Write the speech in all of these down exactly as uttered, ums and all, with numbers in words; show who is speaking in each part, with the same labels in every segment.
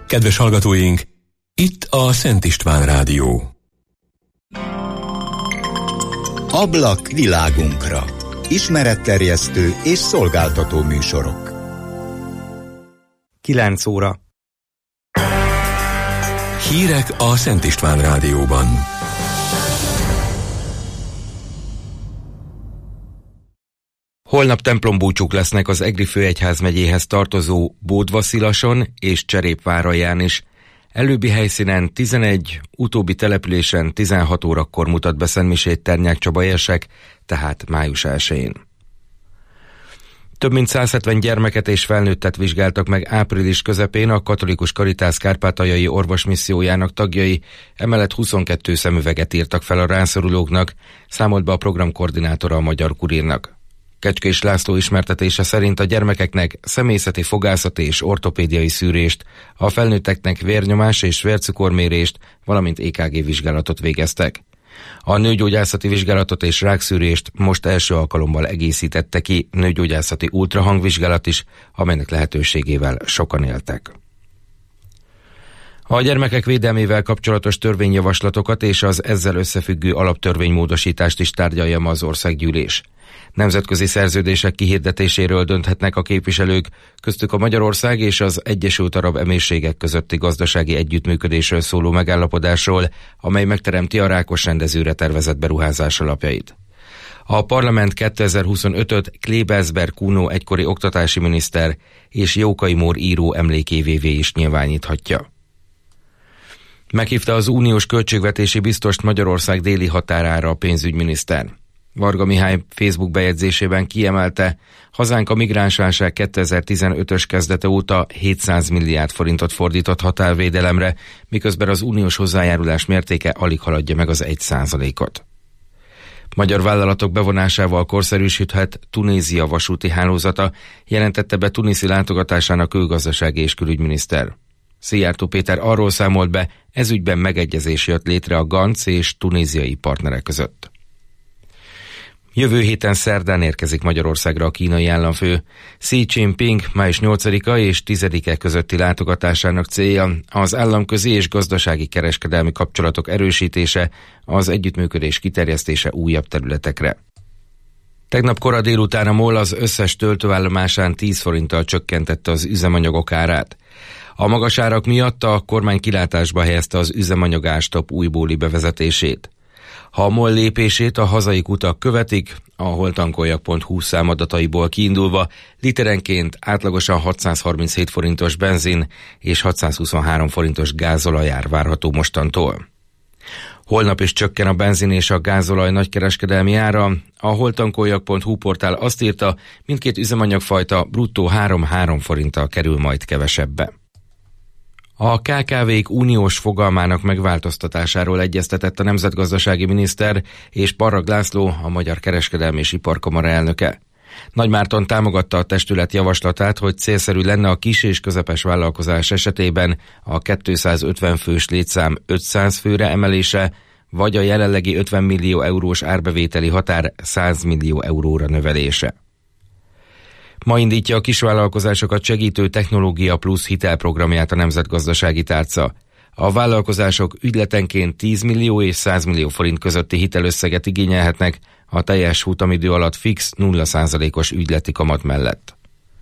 Speaker 1: Kedves hallgatóink, itt a Szent István Rádió.
Speaker 2: Ablak világunkra. Ismeretterjesztő és szolgáltató műsorok.
Speaker 3: kilenc óra.
Speaker 1: Hírek a Szent István Rádióban.
Speaker 3: Holnap templombúcsúk lesznek az Egri főegyházmegyéhez tartozó Bódvaszilason és Cserépváraján is. Előbbi helyszínen tizenegy, utóbbi településen tizenhat órakor mutat be szentmisét Ternyák Csaba érsek, tehát május elsején. Több mint száz hetven gyermeket és felnőttet vizsgáltak meg április közepén a Katolikus Karitász kárpátaljai orvosmissziójának tagjai, emellett huszonkettő szemüveget írtak fel a rászorulóknak, számolt be a program koordinátora a Magyar Kurírnak. Kecskés László ismertetése szerint a gyermekeknek személyzeti fogászati és ortopédiai szűrést, a felnőtteknek vérnyomás és vércukormérést, valamint é ká gé vizsgálatot végeztek. A nőgyógyászati vizsgálatot és rákszűrést most első alkalommal egészítette ki nőgyógyászati ultrahangvizsgálat is, amelynek lehetőségével sokan éltek. A gyermekek védelmével kapcsolatos törvényjavaslatokat és az ezzel összefüggő alaptörvénymódosítást is tárgyalja ma az országgyűlés. Nemzetközi szerződések kihirdetéséről dönthetnek a képviselők, köztük a Magyarország és az Egyesült Arab Emírségek közötti gazdasági együttműködésről szóló megállapodásról, amely megteremti a Rákos-rendezőre tervezett beruházás alapjait. A parlament kétezer-huszonötöt Klebersberg Kuno egykori oktatási miniszter és Jókai Mór író emlékévévé is nyilváníthatja. Meghívta az uniós költségvetési biztost Magyarország déli határára a pénzügyminiszter. Varga Mihály Facebook bejegyzésében kiemelte, hazánk a migránsválság kétezer-tizenötös kezdete óta hétszáz milliárd forintot fordított határvédelemre, miközben az uniós hozzájárulás mértéke alig haladja meg az egy százalékot. Magyar vállalatok bevonásával korszerűsödhet Tunézia vasúti hálózata, jelentette be tuniszi látogatásának külgazdasági és külügyminiszter. Szijjártó Péter arról számolt be, ezügyben megegyezés jött létre a Ganz és tunéziai partnerek között. Jövő héten szerdán érkezik Magyarországra a kínai államfő. Xi Jinping május nyolcadika és tizedike közötti látogatásának célja az államközi és gazdasági kereskedelmi kapcsolatok erősítése, az együttműködés kiterjesztése újabb területekre. Tegnap kora délután a MOL az összes töltőállomásán tíz forinttal csökkentette az üzemanyagok árát. A magas árak miatt a kormány kilátásba helyezte az üzemanyag ástop újbóli bevezetését. Ha a MOL lépését a hazai kutak követik, a holtankoljak pont hu számadataiból kiindulva literenként átlagosan hatszázharminchét forintos benzin és hatszázhuszonhárom forintos gázolajár várható mostantól. Holnap is csökken a benzin és a gázolaj nagykereskedelmi ára. A holtankoljak pont hu portál azt írta, mindkét üzemanyagfajta bruttó három-három forinttal kerül majd kevesebbe. A ká ká vék uniós fogalmának megváltoztatásáról egyeztetett a nemzetgazdasági miniszter és Parrag László, a Magyar Kereskedelmi és Iparkamara elnöke. Nagy Márton támogatta a testület javaslatát, hogy célszerű lenne a kis és közepes vállalkozás esetében a kétszázötven fős létszám ötszáz főre emelése, vagy a jelenlegi ötven millió eurós árbevételi határ száz millió euróra növelése. Ma indítja a kisvállalkozásokat segítő Technológia Plusz hitelprogramját a Nemzetgazdasági Tárca. A vállalkozások ügyletenként tíz millió és száz millió forint közötti hitelösszeget igényelhetnek a teljes futamidő alatt fix nulla százalékos ügyleti kamat mellett.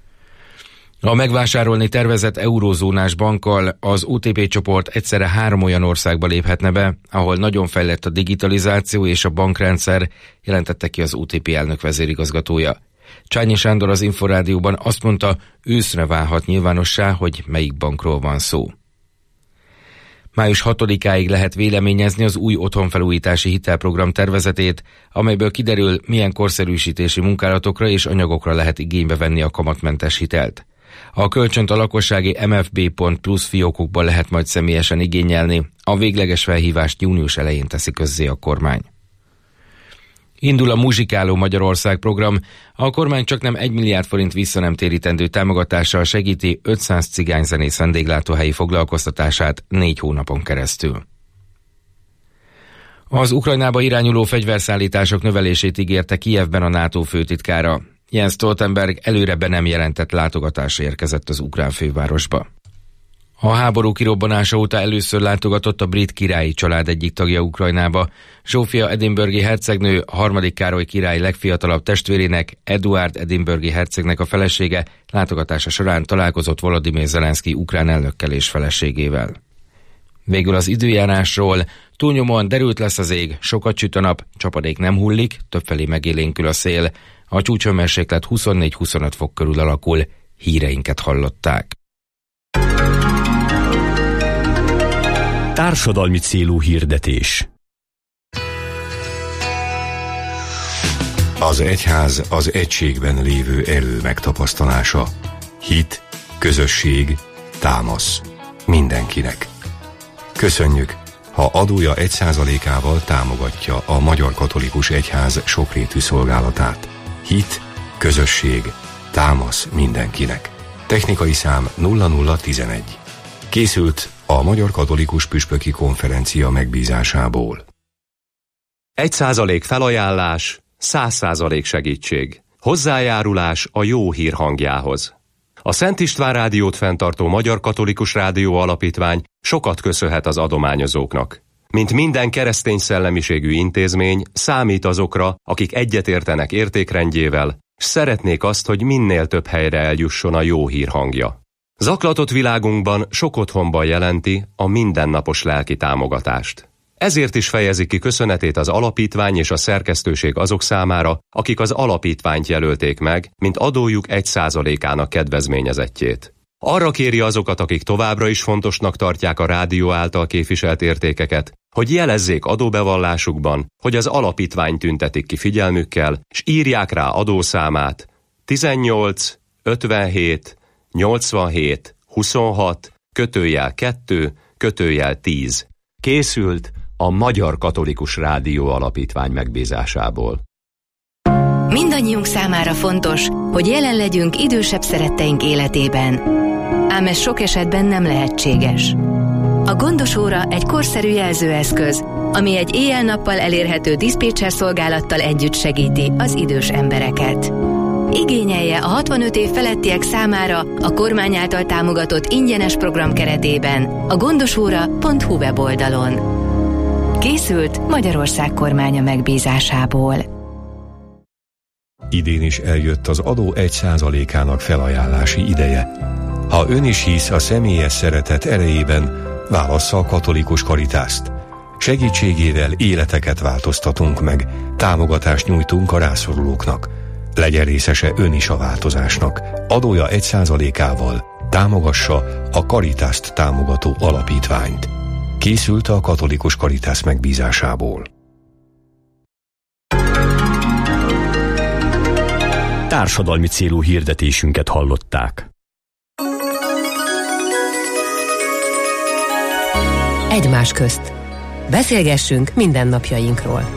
Speaker 3: A megvásárolni tervezett eurózónás bankkal az o té pé csoport egyszerre három olyan országba léphetne be, ahol nagyon fejlett a digitalizáció és a bankrendszer, jelentette ki az o té pé elnök vezérigazgatója. Csányi Sándor az Inforádióban azt mondta, őszre válhat nyilvánossá, hogy melyik bankról van szó. május hatodikáig lehet véleményezni az új otthonfelújítási hitelprogram tervezetét, amelyből kiderül, milyen korszerűsítési munkálatokra és anyagokra lehet igénybe venni a kamatmentes hitelt. A kölcsönt a lakossági em ef bé pont plusz fiókokban lehet majd személyesen igényelni, a végleges felhívást június elején teszi közzé a kormány. Indul a Muzsikáló Magyarország program, a kormány csaknem egy milliárd forint visszanemtérítendő támogatással segíti ötszáz cigányzenész vendéglátóhelyi foglalkoztatását négy hónapon keresztül. Az Ukrajnába irányuló fegyverszállítások növelését ígérte Kijevben a NATO főtitkára. Jens Stoltenberg előre be nem jelentett látogatásra érkezett az ukrán fővárosba. A háború kirobbanása óta először látogatott a brit királyi család egyik tagja Ukrajnába. Zsófia edinburghi hercegnő, a harmadik Károly király legfiatalabb testvérének, Eduárd edinburghi hercegnek a felesége látogatása során találkozott Volodymyr Zelenszky ukrán elnökkel és feleségével. Végül az időjárásról. Túlnyomóan derült lesz az ég, sokat süt a nap, csapadék nem hullik, többfelé megélénkül a szél. A csúcshőmérséklet huszonnégy-huszonöt fok körül alakul. Híreinket hallották.
Speaker 4: Társadalmi célú hirdetés.
Speaker 1: Az egyház az egységben lévő erő megtapasztalása. Hit, közösség, támasz. Mindenkinek. Köszönjük, ha adója egy százalékával támogatja a Magyar Katolikus Egyház sokrétű szolgálatát. Hit, közösség, támasz mindenkinek. Technikai szám nulla nulla tizenegy. Készült a Magyar Katolikus Püspöki Konferencia megbízásából.
Speaker 4: Egy százalék felajánlás, száz százalék segítség. Hozzájárulás a jó hír hangjához. A Szent István Rádiót fenntartó Magyar Katolikus Rádió Alapítvány sokat köszönhet az adományozóknak. Mint minden keresztény szellemiségű intézmény, számít azokra, akik egyetértenek értékrendjével, s szeretnék azt, hogy minél több helyre eljusson a jó hír hangja. Zaklatott világunkban sok otthonban jelenti a mindennapos lelki támogatást. Ezért is fejezi ki köszönetét az alapítvány és a szerkesztőség azok számára, akik az alapítványt jelölték meg, mint adójuk egy százalékának kedvezményezettjét. Arra kéri azokat, akik továbbra is fontosnak tartják a rádió által képviselt értékeket, hogy jelezzék adóbevallásukban, hogy az alapítvány tüntetik ki figyelmükkel, s írják rá adószámát tizennyolc ötvenhét nyolcvanhét huszonhat kötőjel kettő kötőjel tíz. Készült a Magyar Katolikus Rádió Alapítvány megbízásából.
Speaker 5: Mindannyiunk számára fontos, hogy jelen legyünk idősebb szeretteink életében. Ám ez sok esetben nem lehetséges. A Gondos Óra egy korszerű jelzőeszköz, ami egy éjjel-nappal elérhető diszpécser szolgálattal együtt segíti az idős embereket. Igényelje a hatvanöt év felettiek számára a kormány által támogatott ingyenes program keretében a gondosóra pont hu weboldalon. Készült Magyarország kormánya megbízásából.
Speaker 1: Idén is eljött az adó egy százalékának felajánlási ideje. Ha ön is hisz a személyes szeretet erejében, válassza a Katolikus Karitást. Segítségével életeket változtatunk meg, támogatást nyújtunk a rászorulóknak. Legyen részese ön is a változásnak. Adója egy százalékával támogassa a Karitást támogató alapítványt. Készült a Katolikus Karitász megbízásából.
Speaker 4: Társadalmi célú hirdetésünket hallották.
Speaker 6: Egymás közt. Beszélgessünk mindennapjainkról.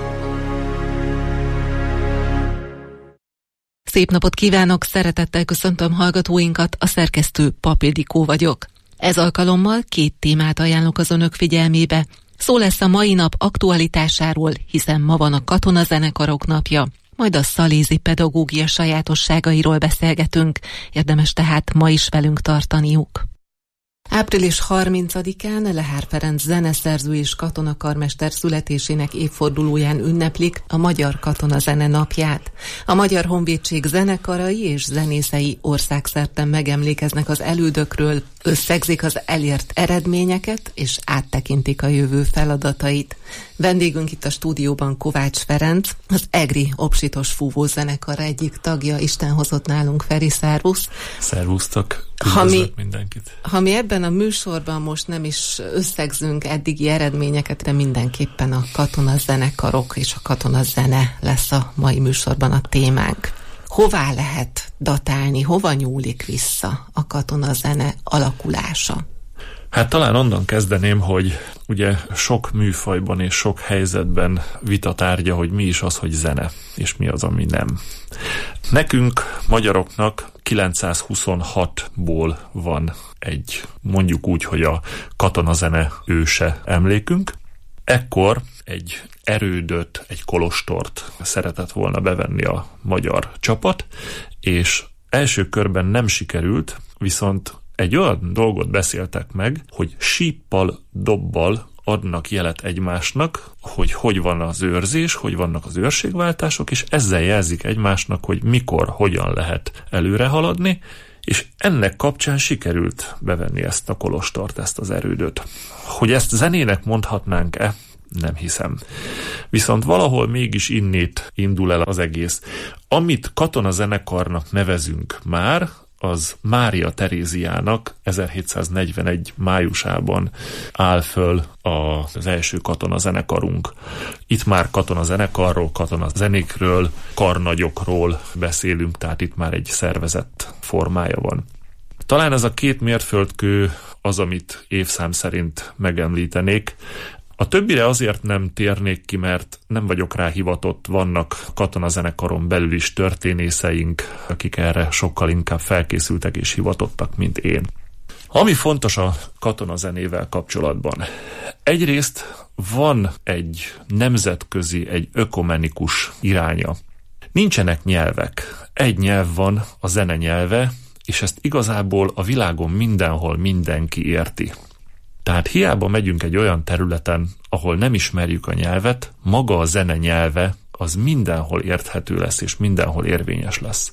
Speaker 7: Szép napot kívánok, szeretettel köszöntöm hallgatóinkat, a szerkesztő Pap Ildikó vagyok. Ez alkalommal két témát ajánlok az önök figyelmébe. Szó lesz a mai nap aktualitásáról, hiszen ma van a katonazenekarok napja, majd a szalézi pedagógia sajátosságairól beszélgetünk, érdemes tehát ma is velünk tartaniuk. április harmincadikán Lehár Ferenc zeneszerző és katonakarmester születésének évfordulóján ünneplik a Magyar Katonazene napját. A Magyar Honvédség zenekarai és zenészei országszerte megemlékeznek az elődökről, összegzik az elért eredményeket és áttekintik a jövő feladatait. Vendégünk itt a stúdióban Kovács Ferenc, az egri Obsitos Fúvó zenekar egyik tagja. Isten hozott nálunk, Feri, szervusz!
Speaker 8: Szervusztok!
Speaker 7: Ha mi,
Speaker 8: mindenkit.
Speaker 7: ha mi ebben a műsorban most nem is összegzünk eddigi eredményeket, de mindenképpen a katonazenekarok és a katonazene lesz a mai műsorban a témánk. Hová lehet datálni, hova nyúlik vissza a katonazene alakulása?
Speaker 8: Hát talán onnan kezdeném, hogy ugye sok műfajban és sok helyzetben vita tárgya, hogy mi is az, hogy zene, és mi az, ami nem. Nekünk, magyaroknak kilencszázhuszonhatból van egy, mondjuk úgy, hogy a katonazene őse emlékünk. Ekkor egy erődöt, egy kolostort szeretett volna bevenni a magyar csapat, és első körben nem sikerült, viszont egy olyan dolgot beszéltek meg, hogy síppal, dobbal adnak jelet egymásnak, hogy hogy van az őrzés, hogy vannak az őrségváltások, és ezzel jelzik egymásnak, hogy mikor, hogyan lehet előre haladni, és ennek kapcsán sikerült bevenni ezt a kolostort, ezt az erődöt. Hogy ezt zenének mondhatnánk-e? Nem hiszem. Viszont valahol mégis innét indul el az egész. Amit katonazenekarnak nevezünk már, az Mária Teréziának ezerhétszáznegyvenegy májusában áll föl az első katonazenekarunk. Itt már katonazenekarról, katonazenékről, karnagyokról beszélünk, tehát itt már egy szervezett formája van. Talán ez a két mérföldkő az, amit évszám szerint megemlítenék. A többire azért nem térnék ki, mert nem vagyok rá hivatott, vannak katonazenekaron belül is történészeink, akik erre sokkal inkább felkészültek és hivatottak, mint én. Ami fontos a katonazenével kapcsolatban. Egyrészt van egy nemzetközi, egy ökumenikus iránya. Nincsenek nyelvek. Egy nyelv van, a zene nyelve, és ezt igazából a világon mindenhol mindenki érti. Tehát hiába megyünk egy olyan területen, ahol nem ismerjük a nyelvet, maga a zene nyelve az mindenhol érthető lesz, és mindenhol érvényes lesz.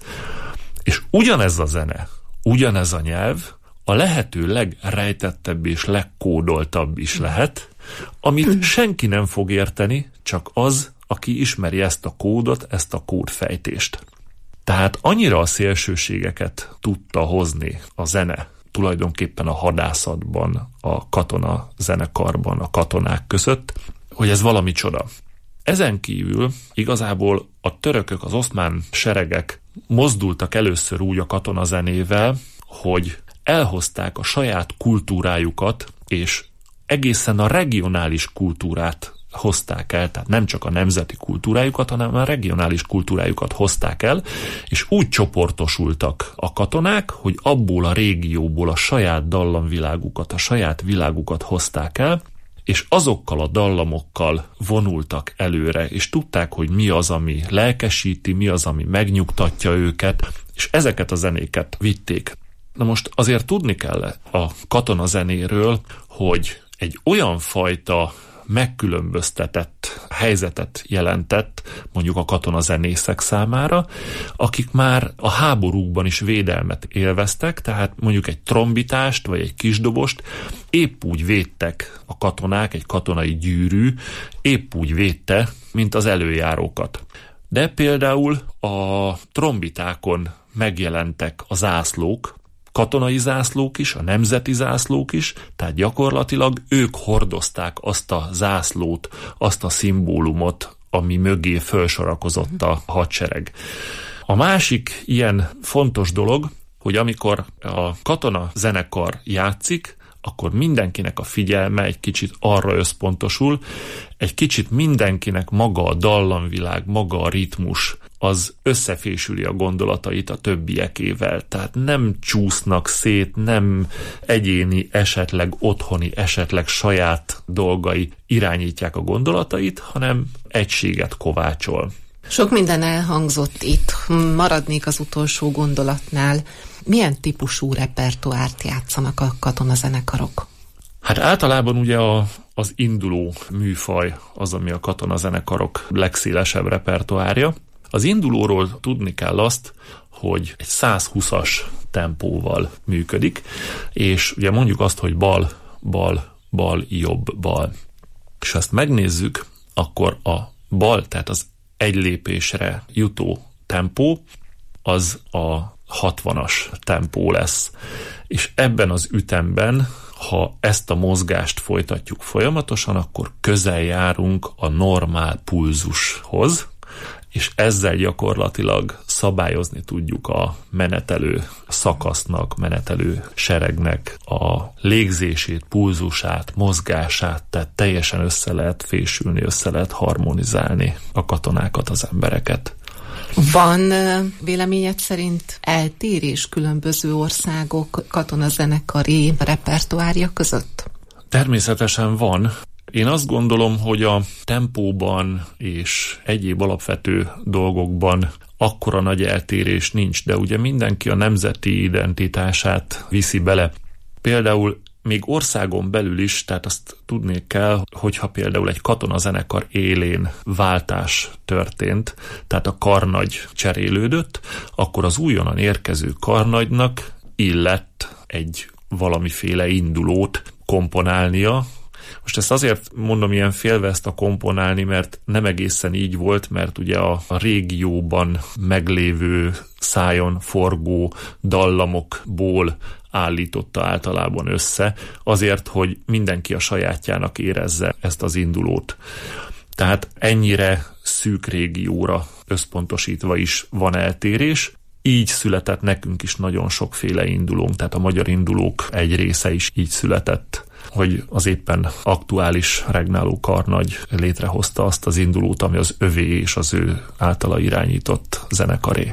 Speaker 8: És ugyanez a zene, ugyanez a nyelv a lehető legrejtettebb és legkódoltabb is lehet, amit senki nem fog érteni, csak az, aki ismeri ezt a kódot, ezt a kódfejtést. Tehát annyira a szélsőségeket tudta hozni a zene, tulajdonképpen a hadászatban, a katona zenekarban, a katonák között, hogy ez valami csoda. Ezen kívül igazából a törökök, az oszmán seregek mozdultak először úgy a katonazenével, hogy elhozták a saját kultúrájukat, és egészen a regionális kultúrát hozták el, tehát nem csak a nemzeti kultúrájukat, hanem a regionális kultúrájukat hozták el, és úgy csoportosultak a katonák, hogy abból a régióból a saját dallamvilágukat, a saját világukat hozták el, és azokkal a dallamokkal vonultak előre, és tudták, hogy mi az, ami lelkesíti, mi az, ami megnyugtatja őket, és ezeket a zenéket vitték. Na most azért tudni kell a katonazenéről, hogy egy olyan fajta megkülönböztetett helyzetet jelentett mondjuk a katonazenészek számára, akik már a háborúkban is védelmet élveztek, tehát mondjuk egy trombitást vagy egy kisdobost épp úgy védtek a katonák, egy katonai gyűrű épp úgy védte, mint az előjárókat. De például a trombitákon megjelentek a zászlók, katonai zászlók is, a nemzeti zászlók is, tehát gyakorlatilag ők hordozták azt a zászlót, azt a szimbólumot, ami mögé felsorakozott a hadsereg. A másik ilyen fontos dolog, hogy amikor a katona zenekar játszik, akkor mindenkinek a figyelme egy kicsit arra összpontosul, egy kicsit mindenkinek maga a dallamvilág, maga a ritmus, az összefésüli a gondolatait a többiekével. Tehát nem csúsznak szét, nem egyéni, esetleg otthoni, esetleg saját dolgai irányítják a gondolatait, hanem egységet kovácsol.
Speaker 7: Sok minden elhangzott itt, maradnék az utolsó gondolatnál. Milyen típusú repertoárt játszanak a katonazenekarok?
Speaker 8: Hát általában ugye a, az induló műfaj az, ami a katonazenekarok legszélesebb repertoárja. Az indulóról tudni kell azt, hogy egy százhúszas tempóval működik, és ugye mondjuk azt, hogy bal, bal, bal, jobb, bal. És ha ezt megnézzük, akkor a bal, tehát az egy lépésre jutó tempó, az a hatvanas tempó lesz. És ebben az ütemben, ha ezt a mozgást folytatjuk folyamatosan, akkor közel járunk a normál pulzushoz, és ezzel gyakorlatilag szabályozni tudjuk a menetelő szakasznak, menetelő seregnek a légzését, pulzusát, mozgását, tehát teljesen össze lehet fésülni, össze lehet harmonizálni a katonákat, az embereket.
Speaker 7: Van véleményed szerint eltérés különböző országok katonazenekari repertoárja között?
Speaker 8: Természetesen van. Én azt gondolom, hogy a tempóban és egyéb alapvető dolgokban akkora nagy eltérés nincs, de ugye mindenki a nemzeti identitását viszi bele. Például még országon belül is, tehát azt tudni kell, hogyha például egy katonazenekar élén váltás történt, tehát a karnagy cserélődött, akkor az újonnan érkező karnagynak illett egy valamiféle indulót komponálnia. Most ezt azért mondom ilyen félve ezt a komponálni, mert nem egészen így volt, mert ugye a, a régióban meglévő szájon forgó dallamokból állította általában össze, azért, hogy mindenki a sajátjának érezze ezt az indulót. Tehát ennyire szűk régióra összpontosítva is van eltérés. Így született nekünk is nagyon sokféle indulónk, tehát a magyar indulók egy része is így született, hogy az éppen aktuális regnáló karnagy létrehozta azt az indulót, ami az övé és az ő általa irányított zenekaré.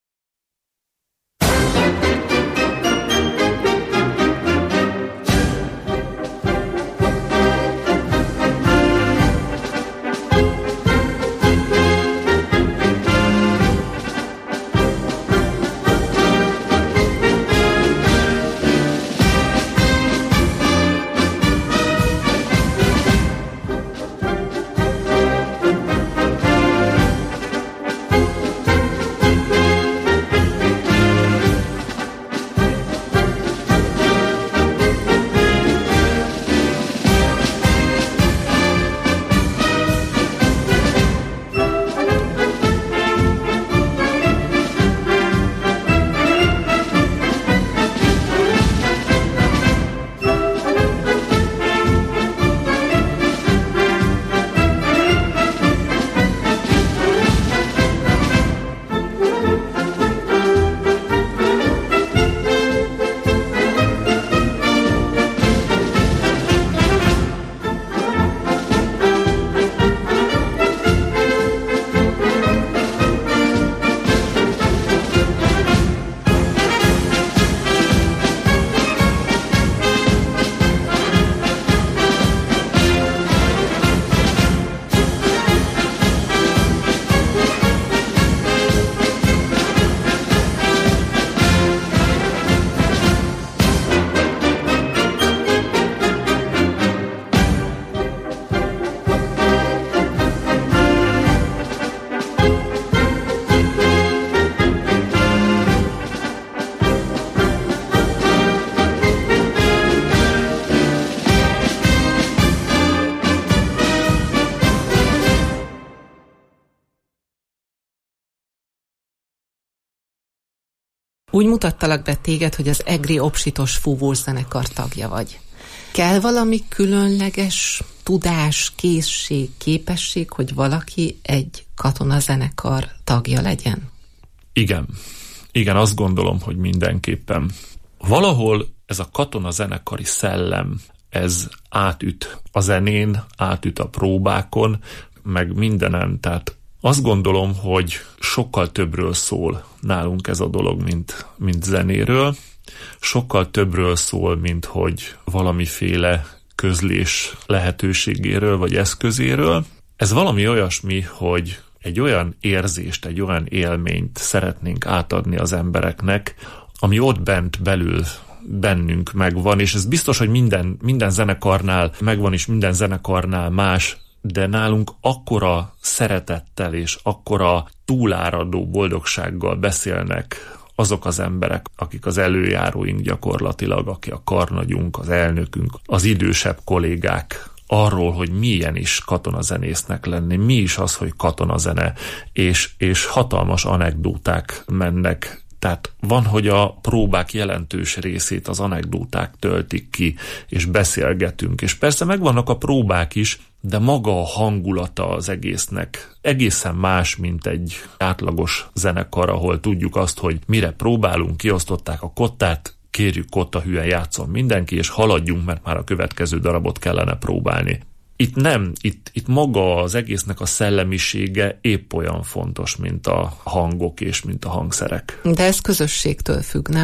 Speaker 7: Úgy mutattalak be téged, hogy az egri obsitos fúvós zenekar tagja vagy. Kell valami különleges tudás, készség, képesség, hogy valaki egy katonazenekar tagja legyen?
Speaker 8: Igen. Igen, azt gondolom, hogy mindenképpen. Valahol ez a katonazenekari szellem, ez átüt a zenén, átüt a próbákon, meg mindenen, tehát azt gondolom, hogy sokkal többről szól nálunk ez a dolog, mint, mint zenéről. Sokkal többről szól, mint hogy valamiféle közlés lehetőségéről vagy eszközéről. Ez valami olyasmi, hogy egy olyan érzést, egy olyan élményt szeretnénk átadni az embereknek, ami ott bent belül bennünk megvan, és ez biztos, hogy minden, minden zenekarnál megvan, és minden zenekarnál más, de nálunk akkora szeretettel és akkora túláradó boldogsággal beszélnek azok az emberek, akik az előjáróink gyakorlatilag, aki a karnagyunk, az elnökünk, az idősebb kollégák, arról, hogy milyen is katonazenésznek lenni, mi is az, hogy katonazene, és, és hatalmas anekdóták mennek. Tehát van, hogy a próbák jelentős részét az anekdóták töltik ki, és beszélgetünk. És persze megvannak a próbák is, de maga a hangulata az egésznek egészen más, mint egy átlagos zenekar, ahol tudjuk azt, hogy mire próbálunk, kiosztották a kottát, kérjük, kotta hülyen játszon mindenki, és haladjunk, mert már a következő darabot kellene próbálni. Itt nem, itt, itt maga az egésznek a szellemisége épp olyan fontos, mint a hangok és mint a hangszerek.
Speaker 7: De ez közösségtől függ, nem?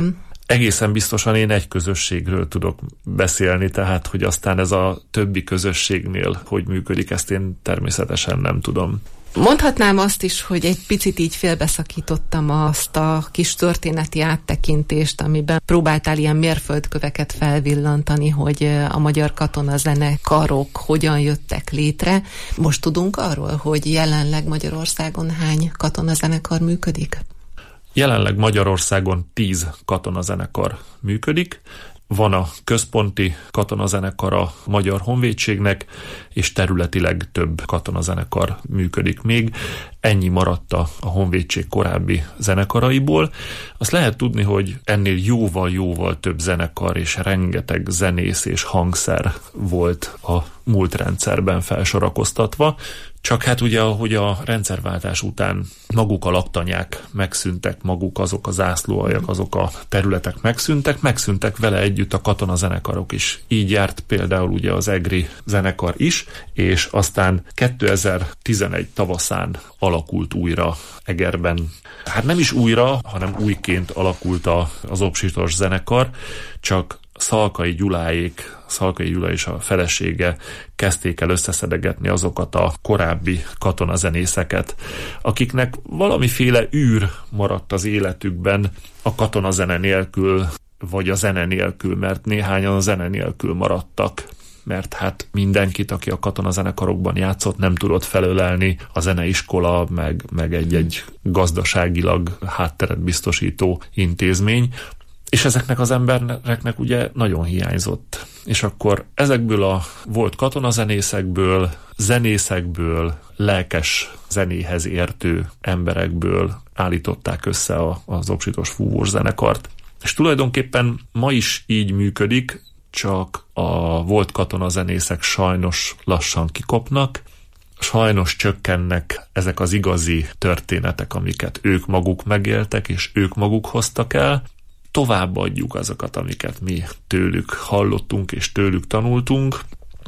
Speaker 8: Egészen biztosan én egy közösségről tudok beszélni, tehát hogy aztán ez a többi közösségnél hogy működik, ezt én természetesen nem tudom.
Speaker 7: Mondhatnám azt is, hogy egy picit így félbeszakítottam azt a kis történeti áttekintést, amiben próbáltál ilyen mérföldköveket felvillantani, hogy a magyar katonazenekarok hogyan jöttek létre. Most tudunk arról, hogy jelenleg Magyarországon hány katonazenekar működik?
Speaker 8: Jelenleg Magyarországon tíz katonazenekar működik. Van a központi katonazenekar a Magyar Honvédségnek, és területileg több katonazenekar működik még. Ennyi maradt a Honvédség korábbi zenekaraiból. Azt lehet tudni, hogy ennél jóval-jóval több zenekar és rengeteg zenész és hangszer volt a múlt rendszerben felsorakoztatva. Csak hát ugye, ahogy a rendszerváltás után maguk a laktanyák megszűntek, maguk azok a zászlóaljak, azok a területek megszűntek, megszűntek vele együtt a katonazenekarok is. Így járt például ugye az egri zenekar is, és aztán kétezer-tizenegy tavaszán alakult újra Egerben. Hát nem is újra, hanem újként alakult a, az Obsitos zenekar, csak Szalkai Gyuláék, Szalkai Gyula és a felesége kezdték el összeszedegetni azokat a korábbi katonazenészeket, akiknek valamiféle űr maradt az életükben a katonazene nélkül, vagy a zene nélkül, mert néhányan a zene nélkül maradtak, mert hát mindenkit, aki a katonazenekarokban játszott, nem tudott felölelni a zeneiskola, meg, meg egy-egy gazdaságilag hátteret biztosító intézmény, és ezeknek az embereknek ugye nagyon hiányzott. És akkor ezekből a volt katonazenészekből, zenészekből, lelkes zenéhez értő emberekből állították össze a, az Obsitos fúvószenekart. És tulajdonképpen ma is így működik, csak a volt katonazenészek sajnos lassan kikopnak, sajnos csökkennek ezek az igazi történetek, amiket ők maguk megéltek, és ők maguk hoztak el. Továbbadjuk azokat, amiket mi tőlük hallottunk és tőlük tanultunk,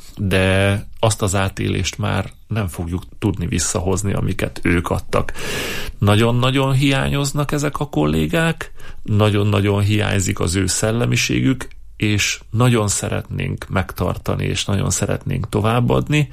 Speaker 8: de azt az átélést már nem fogjuk tudni visszahozni, amiket ők adtak. Nagyon-nagyon hiányoznak ezek a kollégák, nagyon-nagyon hiányzik az ő szellemiségük, és nagyon szeretnénk megtartani, és nagyon szeretnénk továbbadni,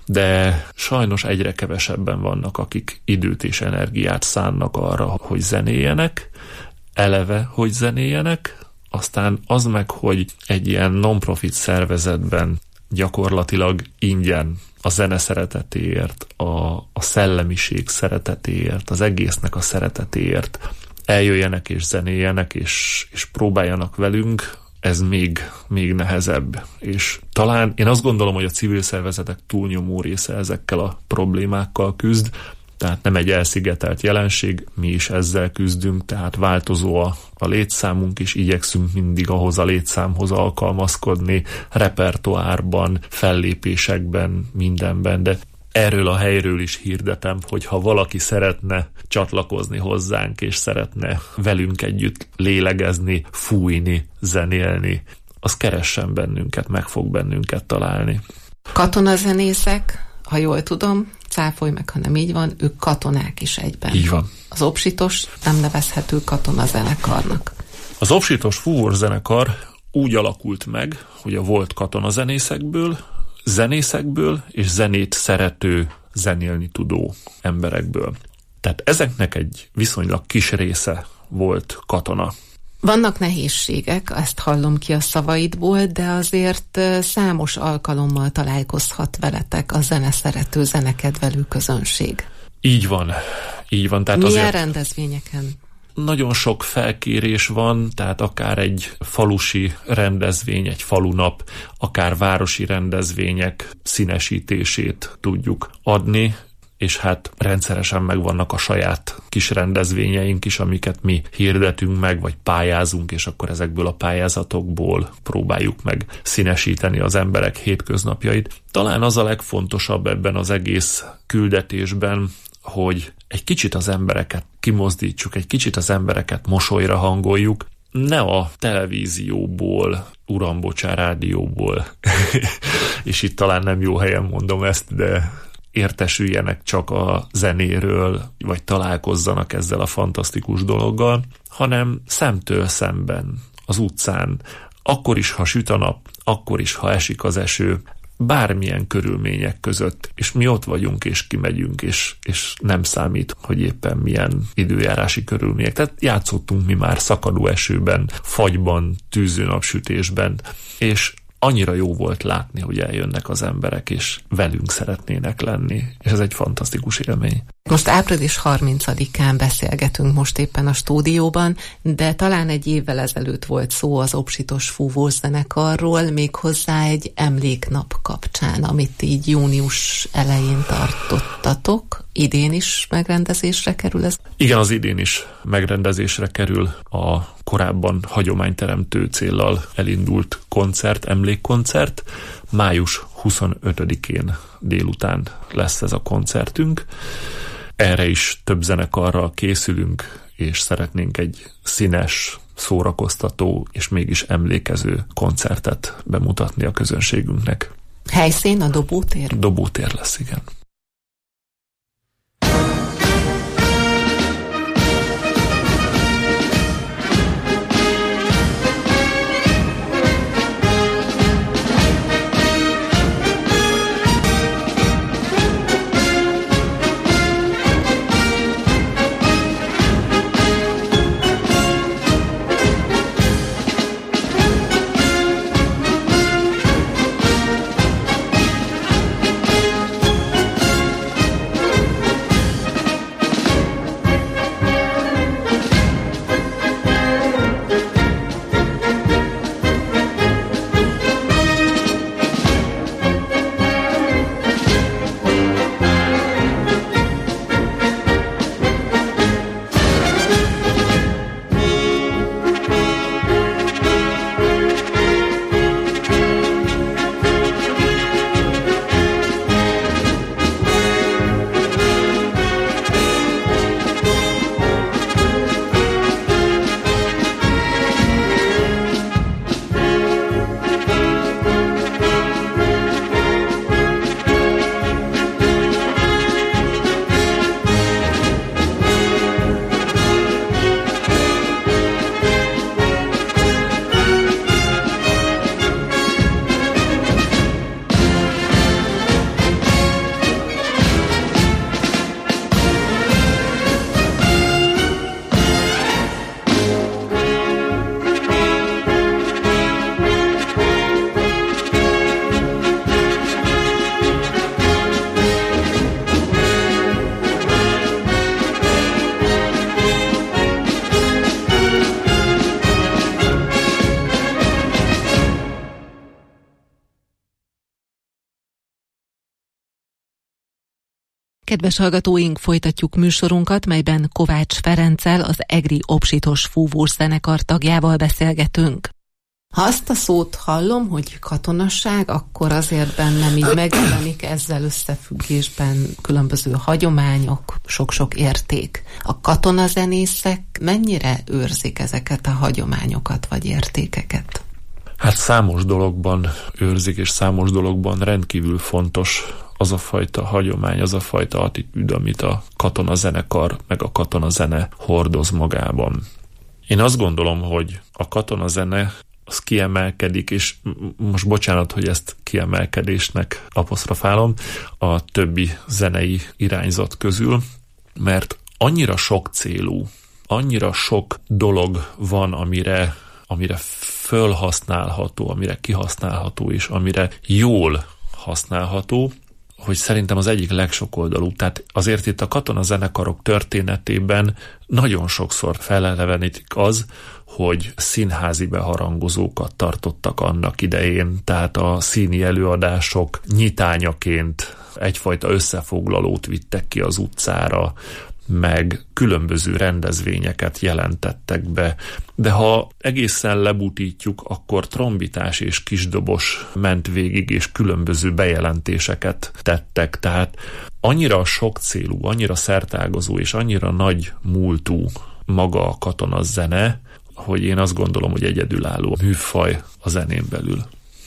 Speaker 8: de sajnos egyre kevesebben vannak, akik időt és energiát szánnak arra, hogy zenéljenek, eleve, hogy zenéljenek, aztán az meg, hogy egy ilyen non-profit szervezetben gyakorlatilag ingyen a zene szeretetéért, a, a szellemiség szeretetéért, az egésznek a szeretetéért eljöjjenek és zenéljenek, és, és próbáljanak velünk, ez még, még nehezebb. És talán én azt gondolom, hogy a civil szervezetek túlnyomó része ezekkel a problémákkal küzd, tehát nem egy elszigetelt jelenség, mi is ezzel küzdünk, tehát változó a, a létszámunk, és igyekszünk mindig ahhoz a létszámhoz alkalmazkodni, repertoárban, fellépésekben, mindenben, de erről a helyről is hirdetem, hogy ha valaki szeretne csatlakozni hozzánk, és szeretne velünk együtt lélegezni, fújni, zenélni, az keressen bennünket, meg fog bennünket találni.
Speaker 7: Katonazenészek, ha jól tudom, cáfolj meg, ha nem így van, ők katonák is egyben.
Speaker 8: Így van.
Speaker 7: Az Obsitos nem nevezhető katonazenekarnak.
Speaker 8: Az Obsitos fúvószenekar úgy alakult meg, hogy a volt katonazenészekből, zenészekből és zenét szerető, zenélni tudó emberekből. Tehát ezeknek egy viszonylag kis része volt katona.
Speaker 7: Vannak nehézségek, ezt hallom ki a szavaidból, de azért számos alkalommal találkozhat veletek a zeneszerető, zenekedvelő közönség.
Speaker 8: Így van, így van. Tehát
Speaker 7: milyen
Speaker 8: azért
Speaker 7: rendezvényeken?
Speaker 8: Nagyon sok felkérés van, tehát akár egy falusi rendezvény, egy falunap, akár városi rendezvények színesítését tudjuk adni, és hát rendszeresen megvannak a saját kis rendezvényeink is, amiket mi hirdetünk meg, vagy pályázunk, és akkor ezekből a pályázatokból próbáljuk meg színesíteni az emberek hétköznapjait. Talán az a legfontosabb ebben az egész küldetésben, hogy egy kicsit az embereket kimozdítsuk, egy kicsit az embereket mosolyra hangoljuk, ne a televízióból, uram, bocsán, rádióból, és itt talán nem jó helyen mondom ezt, de értesüljenek csak a zenéről, vagy találkozzanak ezzel a fantasztikus dologgal, hanem szemtől szemben az utcán, akkor is, ha süt a nap, akkor is, ha esik az eső, bármilyen körülmények között, és mi ott vagyunk, és kimegyünk, és, és nem számít, hogy éppen milyen időjárási körülmények. Tehát játszottunk mi már szakadó esőben, fagyban, tűző napsütésben, és annyira jó volt látni, hogy eljönnek az emberek, és velünk szeretnének lenni, és ez egy fantasztikus élmény.
Speaker 7: Most április harmincadikán beszélgetünk most éppen a stúdióban, de talán egy évvel ezelőtt volt szó az Obsitos Fúvós zenekarról, méghozzá egy emléknap kapcsán, amit így június elején tartottatok. Idén is megrendezésre kerül ez?
Speaker 8: Igen, az idén is megrendezésre kerül a korábban hagyományteremtő céllal elindult koncert, emlékkoncert. május huszonötödikén délután lesz ez a koncertünk. Erre is több zenekarral készülünk, és szeretnénk egy színes, szórakoztató és mégis emlékező koncertet bemutatni a közönségünknek.
Speaker 7: Helyszín a Dobótér?
Speaker 8: Dobótér lesz, igen.
Speaker 7: Kedves hallgatóink, folytatjuk műsorunkat, melyben Kovács Ferenccel, az egri Obsitos Fúvós zenekar tagjával beszélgetünk. Ha azt a szót hallom, hogy katonasság, akkor azért bennem így megjelenik ezzel összefüggésben különböző hagyományok, sok-sok érték. A katonazenészek mennyire őrzik ezeket a hagyományokat vagy értékeket?
Speaker 8: Hát számos dologban őrzik, és számos dologban rendkívül fontos az a fajta hagyomány, az a fajta attitűd, amit a katonazenekar meg a katonazene hordoz magában. Én azt gondolom, hogy a katonazene az kiemelkedik, és most bocsánat, hogy ezt kiemelkedésnek apostrofálom a többi zenei irányzat közül, mert annyira sok célú, annyira sok dolog van, amire, amire fölhasználható, amire kihasználható, és amire jól használható, hogy szerintem az egyik legsokoldalúbb. Tehát azért itt a katonazenekarok történetében nagyon sokszor felelevenítik az, hogy színházi beharangozókat tartottak annak idején, tehát a színi előadások nyitányaként egyfajta összefoglalót vittek ki az utcára, meg különböző rendezvényeket jelentettek be. De ha egészen lebutítjuk, akkor trombitás és kisdobos ment végig, és különböző bejelentéseket tettek. Tehát annyira sokcélú, annyira szertágazó és annyira nagy múltú maga a katonazene, hogy én azt gondolom, hogy egyedülálló műfaj a zenén belül.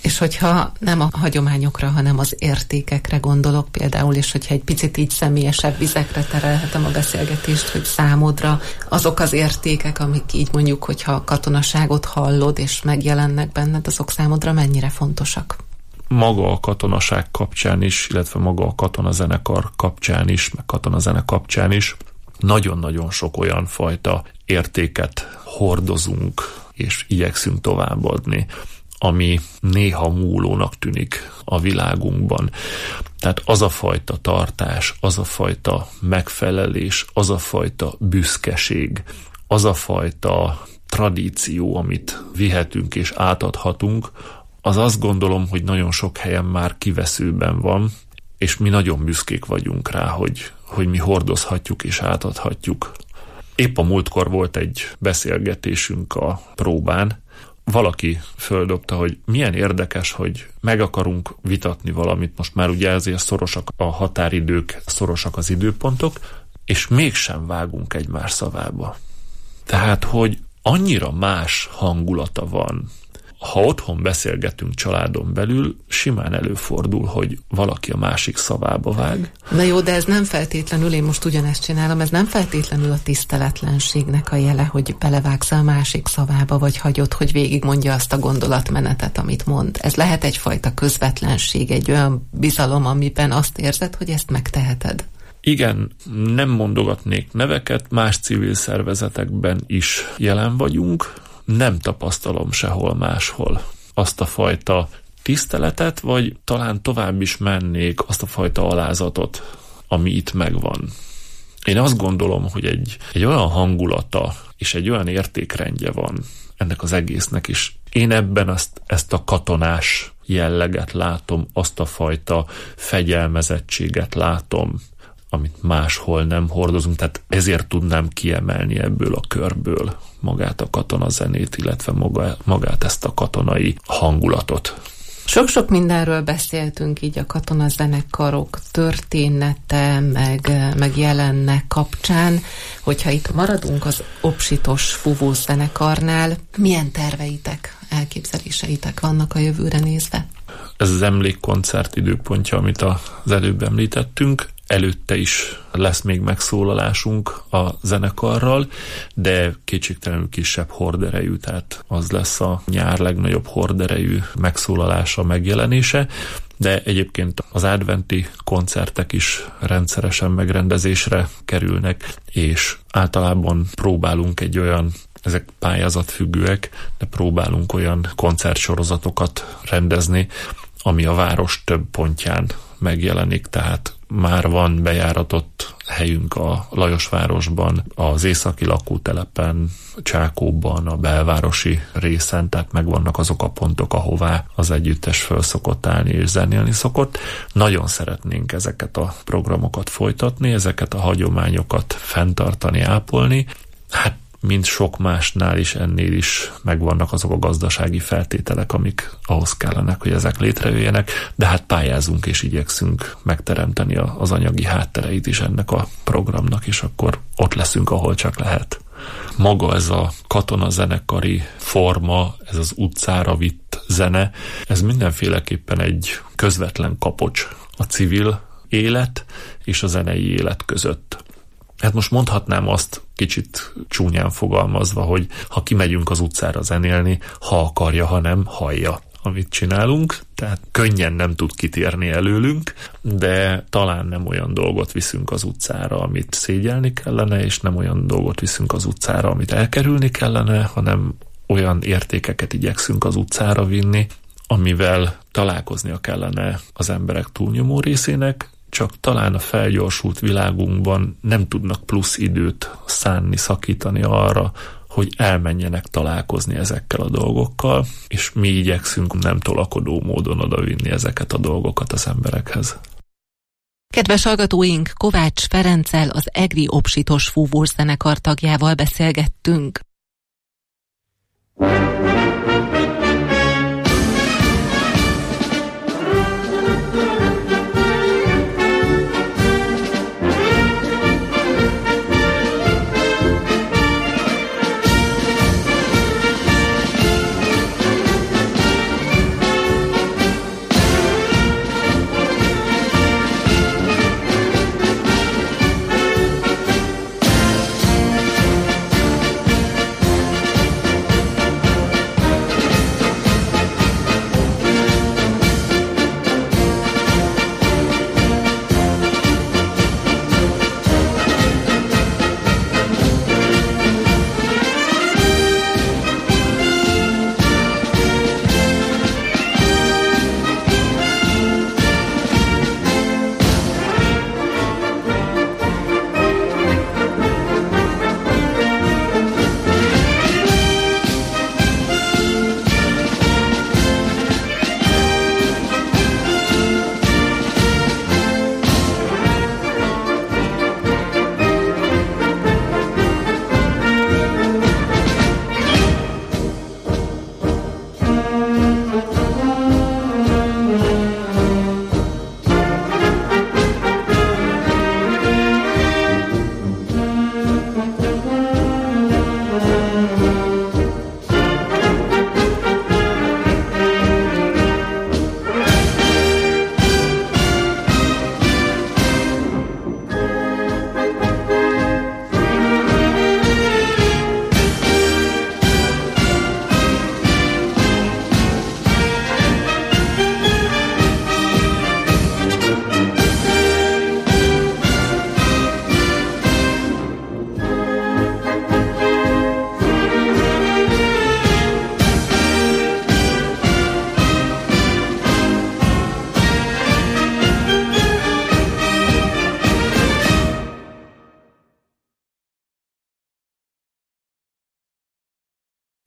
Speaker 7: És hogyha nem a hagyományokra, hanem az értékekre gondolok például, és hogyha egy picit így személyesebb vizekre terelhetem a beszélgetést, hogy számodra azok az értékek, amik így mondjuk, hogyha a katonaságot hallod, és megjelennek benned, azok számodra mennyire fontosak?
Speaker 8: Maga a katonaság kapcsán is, illetve maga a katonazenekar kapcsán is, meg katonazene kapcsán is nagyon-nagyon sok olyan fajta értéket hordozunk, és igyekszünk továbbadni, ami néha múlónak tűnik a világunkban. Tehát az a fajta tartás, az a fajta megfelelés, az a fajta büszkeség, az a fajta tradíció, amit vihetünk és átadhatunk, az azt gondolom, hogy nagyon sok helyen már kiveszőben van, és mi nagyon büszkék vagyunk rá, hogy, hogy mi hordozhatjuk és átadhatjuk. Épp a múltkor volt egy beszélgetésünk a próbán, valaki földobta, hogy milyen érdekes, hogy meg akarunk vitatni valamit, most már ugye ezért szorosak a határidők, szorosak az időpontok, és mégsem vágunk egymás szavába. Tehát, hogy annyira más hangulata van. Ha otthon beszélgetünk családon belül, simán előfordul, hogy valaki a másik szavába vág.
Speaker 7: Na jó, de ez nem feltétlenül, én most ugyanezt csinálom, ez nem feltétlenül a tiszteletlenségnek a jele, hogy belevágsz a másik szavába, vagy hagyod, hogy végigmondja azt a gondolatmenetet, amit mond. Ez lehet egyfajta közvetlenség, egy olyan bizalom, amiben azt érzed, hogy ezt megteheted.
Speaker 8: Igen, nem mondogatnék neveket, más civil szervezetekben is jelen vagyunk, nem tapasztalom sehol máshol azt a fajta tiszteletet, vagy talán tovább is mennék azt a fajta alázatot, ami itt megvan. Én azt gondolom, hogy egy, egy olyan hangulata és egy olyan értékrendje van ennek az egésznek is. Én ebben azt, ezt a katonás jelleget látom, azt a fajta fegyelmezettséget látom, amit máshol nem hordozunk, tehát ezért tudnám kiemelni ebből a körből magát a katonazenét, illetve magát ezt a katonai hangulatot.
Speaker 7: Sok-sok mindenről beszéltünk így a katonazenekarok története, meg, meg jelennek kapcsán, hogyha itt maradunk az Opsitos Fúvós zenekarnál, milyen terveitek, elképzeléseitek vannak a jövőre nézve?
Speaker 8: Ez az emlékkoncert időpontja, amit az előbb említettünk. Előtte is lesz még megszólalásunk a zenekarral, de kétségtelenül kisebb horderejű, tehát az lesz a nyár legnagyobb horderejű megszólalása, megjelenése, de egyébként az adventi koncertek is rendszeresen megrendezésre kerülnek, és általában próbálunk egy olyan, ezek pályázatfüggőek, de próbálunk olyan koncertsorozatokat rendezni, ami a város több pontján megjelenik, tehát már van bejáratott helyünk a Lajosvárosban, az északi lakótelepen, Csákóban, a belvárosi részen, tehát megvannak azok a pontok, ahová az együttes föl szokott állni és zenélni szokott. Nagyon szeretnénk ezeket a programokat folytatni, ezeket a hagyományokat fenntartani, ápolni. Hát mint sok másnál is, ennél is megvannak azok a gazdasági feltételek, amik ahhoz kellenek, hogy ezek létrejöjjenek, de hát pályázunk és igyekszünk megteremteni az anyagi háttereit is ennek a programnak, és akkor ott leszünk, ahol csak lehet. Maga ez a katonazenekari forma, ez az utcára vitt zene, ez mindenféleképpen egy közvetlen kapocs a civil élet és a zenei élet között. Hát most mondhatnám azt kicsit csúnyán fogalmazva, hogy ha kimegyünk az utcára zenélni, ha akarja, ha nem, hallja, amit csinálunk, tehát könnyen nem tud kitérni előlünk, de talán nem olyan dolgot viszünk az utcára, amit szégyelni kellene, és nem olyan dolgot viszünk az utcára, amit elkerülni kellene, hanem olyan értékeket igyekszünk az utcára vinni, amivel találkoznia kellene az emberek túlnyomó részének, csak talán a felgyorsult világunkban nem tudnak plusz időt szánni, szakítani arra, hogy elmenjenek találkozni ezekkel a dolgokkal, és mi igyekszünk nem tolakodó módon odavinni ezeket a dolgokat az emberekhez.
Speaker 7: Kedves hallgatóink, Kovács Ferenccel, az Egri Opsitos Fúvós zenekar tagjával beszélgettünk.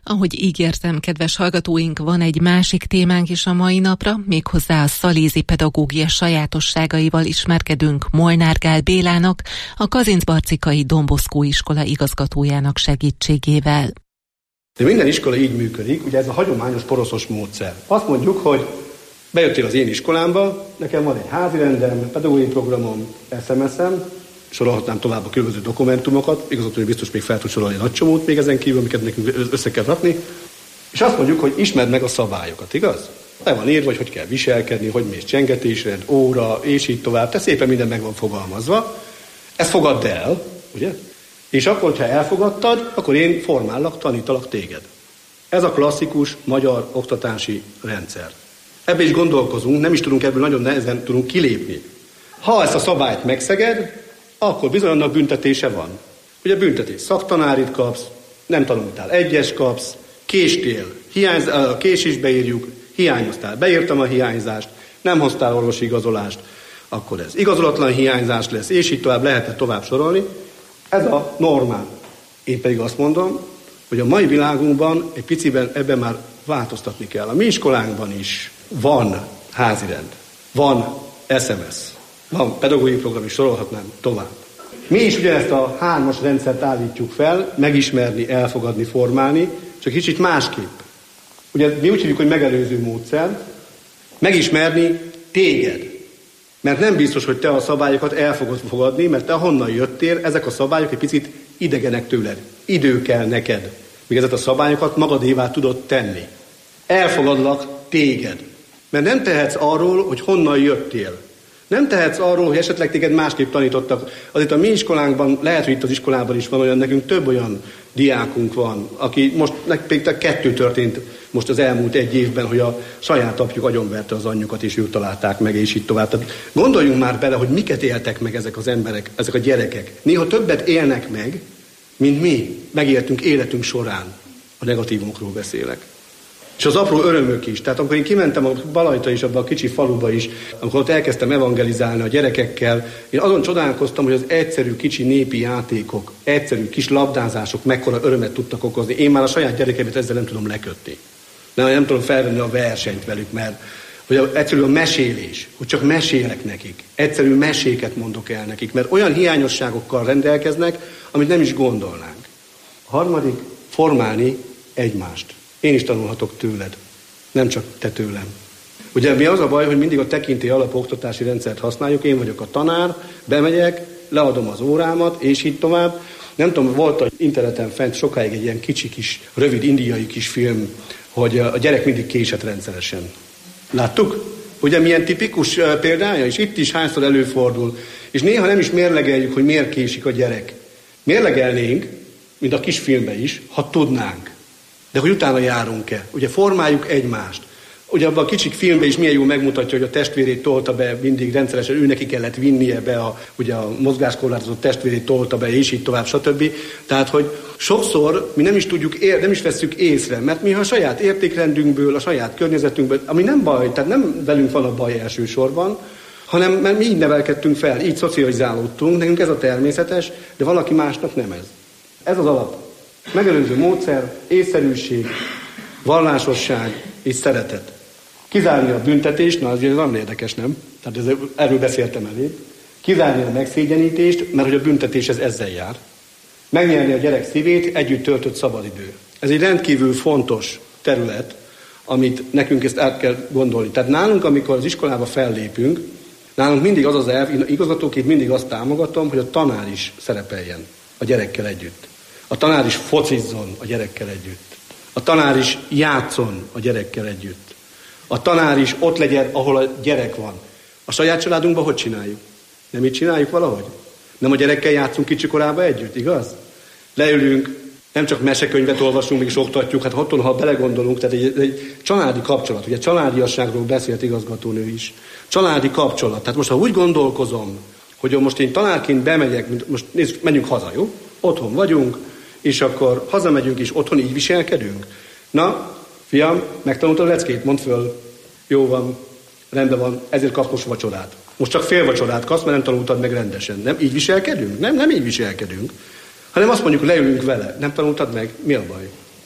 Speaker 7: Ahogy ígértem, kedves hallgatóink, van egy másik témánk is a mai napra, méghozzá a szalézi pedagógia sajátosságaival ismerkedünk Molnár Gál Bélának, a Kazincbarcikai Don Bosco iskola igazgatójának segítségével.
Speaker 9: De minden iskola így működik, ugye ez a hagyományos poroszos módszer. Azt mondjuk, hogy bejöttél az én iskolámba, nekem van egy házirendem, pedagógiai programom, es em es-em, sorolhatnám tovább a különböző dokumentumokat, igazgató, hogy biztos még fel tud sorolni nagy csomót még ezen kívül, amiket nekünk össze kell rakni, és azt mondjuk, hogy ismerd meg a szabályokat, igaz? Le van írva, hogy hogy kell viselkedni, hogy mész csengetésrend, óra, és így tovább, te szépen minden meg van fogalmazva. Ezt fogadd el, ugye? És akkor, ha elfogadtad, akkor én formállak, tanítalak téged. Ez a klasszikus magyar oktatási rendszer. Ebbe is gondolkozunk, nem is tudunk ebből nagyon nehezen tudunk kilépni. Ha ezt a szabályt megszeged, akkor bizony annak büntetése van. Ugye büntetés, szaktanárit kapsz, nem tanultál, egyes kapsz, késtél, hiányz, a késésbe írjuk, hiányoztál, beírtam a hiányzást, nem hoztál orvosi igazolást, akkor ez igazolatlan hiányzás lesz, és így tovább lehetne tovább sorolni. Ez a normál. Én pedig azt mondom, hogy a mai világunkban egy piciben ebben már változtatni kell. A mi iskolánkban is van házirend, van es em es, van pedagógiai program, is sorolhatnám tovább. Mi is ugyanezt a hármas rendszert állítjuk fel, megismerni, elfogadni, formálni, csak kicsit másképp. Ugye mi úgy hívjuk, hogy megelőző módszer, megismerni téged. Mert nem biztos, hogy te a szabályokat el fogod fogadni, mert te honnan jöttél, ezek a szabályok egy picit idegenek tőled. Idő kell neked, míg ezeket a szabályokat magadévá tudod tenni. Elfogadlak téged. Mert nem tehetsz arról, hogy honnan jöttél. Nem tehetsz arról, hogy esetleg téged másképp tanítottak. Azért a mi iskolánkban, lehet, hogy itt az iskolában is van olyan, nekünk több olyan diákunk van, aki most, nekünk kettő történt most az elmúlt egy évben, hogy a saját apjuk agyonverte az anyjukat, és ők találták meg, és így tovább. Tehát gondoljunk már bele, hogy miket éltek meg ezek az emberek, ezek a gyerekek. Néha többet élnek meg, mint mi megéltünk életünk során. A negatívumokról beszélek. És az apró örömök is. Tehát amikor én kimentem a Balajta is, abban a kicsi faluba is, amikor ott elkezdtem evangelizálni a gyerekekkel, én azon csodálkoztam, hogy az egyszerű kicsi népi játékok, egyszerű kis labdázások mekkora örömet tudtak okozni. Én már a saját gyerekemet ezzel nem tudom lekötni. Nem, nem tudom felvenni a versenyt velük, mert hogy egyszerű a mesélés, hogy csak mesélek nekik. Egyszerű meséket mondok el nekik, mert olyan hiányosságokkal rendelkeznek, amit nem is gondolnánk. A harmadik, formálni egymást. Én is tanulhatok tőled, nem csak te tőlem. Ugye mi az a baj, hogy mindig a tekintély alapú oktatási rendszert használjuk, én vagyok a tanár, bemegyek, leadom az órámat, és így tovább. Nem tudom, volt az interneten fent sokáig egy ilyen kicsi kis, rövid indiai kis film, hogy a gyerek mindig késett rendszeresen. Láttuk? Ugye milyen tipikus példája, és itt is hányszor előfordul, és néha nem is mérlegeljük, hogy miért késik a gyerek. Mérlegelnénk, mint a kis filmben is, ha tudnánk. De hogy utána járunk-e? Ugye formáljuk egymást. Ugye abban a kicsik filmben is milyen jól megmutatja, hogy a testvérét tolta be, mindig rendszeresen ő neki kellett vinnie be, a, ugye a mozgáskorlátozott testvérét tolta be, és így tovább, stb. Tehát, hogy sokszor mi nem is tudjuk, ér, nem is vesszük észre, mert mi a saját értékrendünkből, a saját környezetünkből, ami nem baj, tehát nem velünk van a baj elsősorban, hanem mert mi így nevelkedtünk fel, így szocializálódtunk, nekünk ez a természetes, de valaki másnak nem ez. Ez az alap. Megelőző módszer, észszerűség, vallásosság és szeretet. Kizárni a büntetést, na az ugye nagyon érdekes, nem? Tehát ez, erről beszéltem elég. Kizárni a megszégyenítést, mert hogy a büntetés ez ezzel jár. Megnyerni a gyerek szívét, együtt töltött szabadidő. Ez egy rendkívül fontos terület, amit nekünk ezt át kell gondolni. Tehát nálunk, amikor az iskolába fellépünk, nálunk mindig az az elv, igazgatóként mindig azt támogatom, hogy a tanár is szerepeljen a gyerekkel együtt. A tanár is focizzon a gyerekkel együtt. A tanár is játszon a gyerekkel együtt. A tanár is ott legyen, ahol a gyerek van. A saját családunkban hogy csináljuk? Nem így csináljuk valahogy? Nem a gyerekkel játszunk kicsikorában együtt, igaz? Leülünk, nem csak mesekönyvet olvasunk, és oktatjuk, hát attól, ha belegondolunk, tehát egy, egy családi kapcsolat, ugye családiasságról beszélt igazgatónő is. Családi kapcsolat. Tehát most, ha úgy gondolkozom, hogy most én tanárként bemegyek, most nézzük, menjünk haza, jó? Otthon vagyunk, és akkor hazamegyünk, és otthon így viselkedünk. Na, fiam, megtanultad a leckét? Mondd föl. Jó van, rendben van, ezért kapsz most vacsorát. Most csak fél vacsorát kapsz, mert nem tanultad meg rendesen. Nem így viselkedünk? Nem, nem így viselkedünk. Hanem azt mondjuk, leülünk vele. Nem tanultad meg? Mi a baj?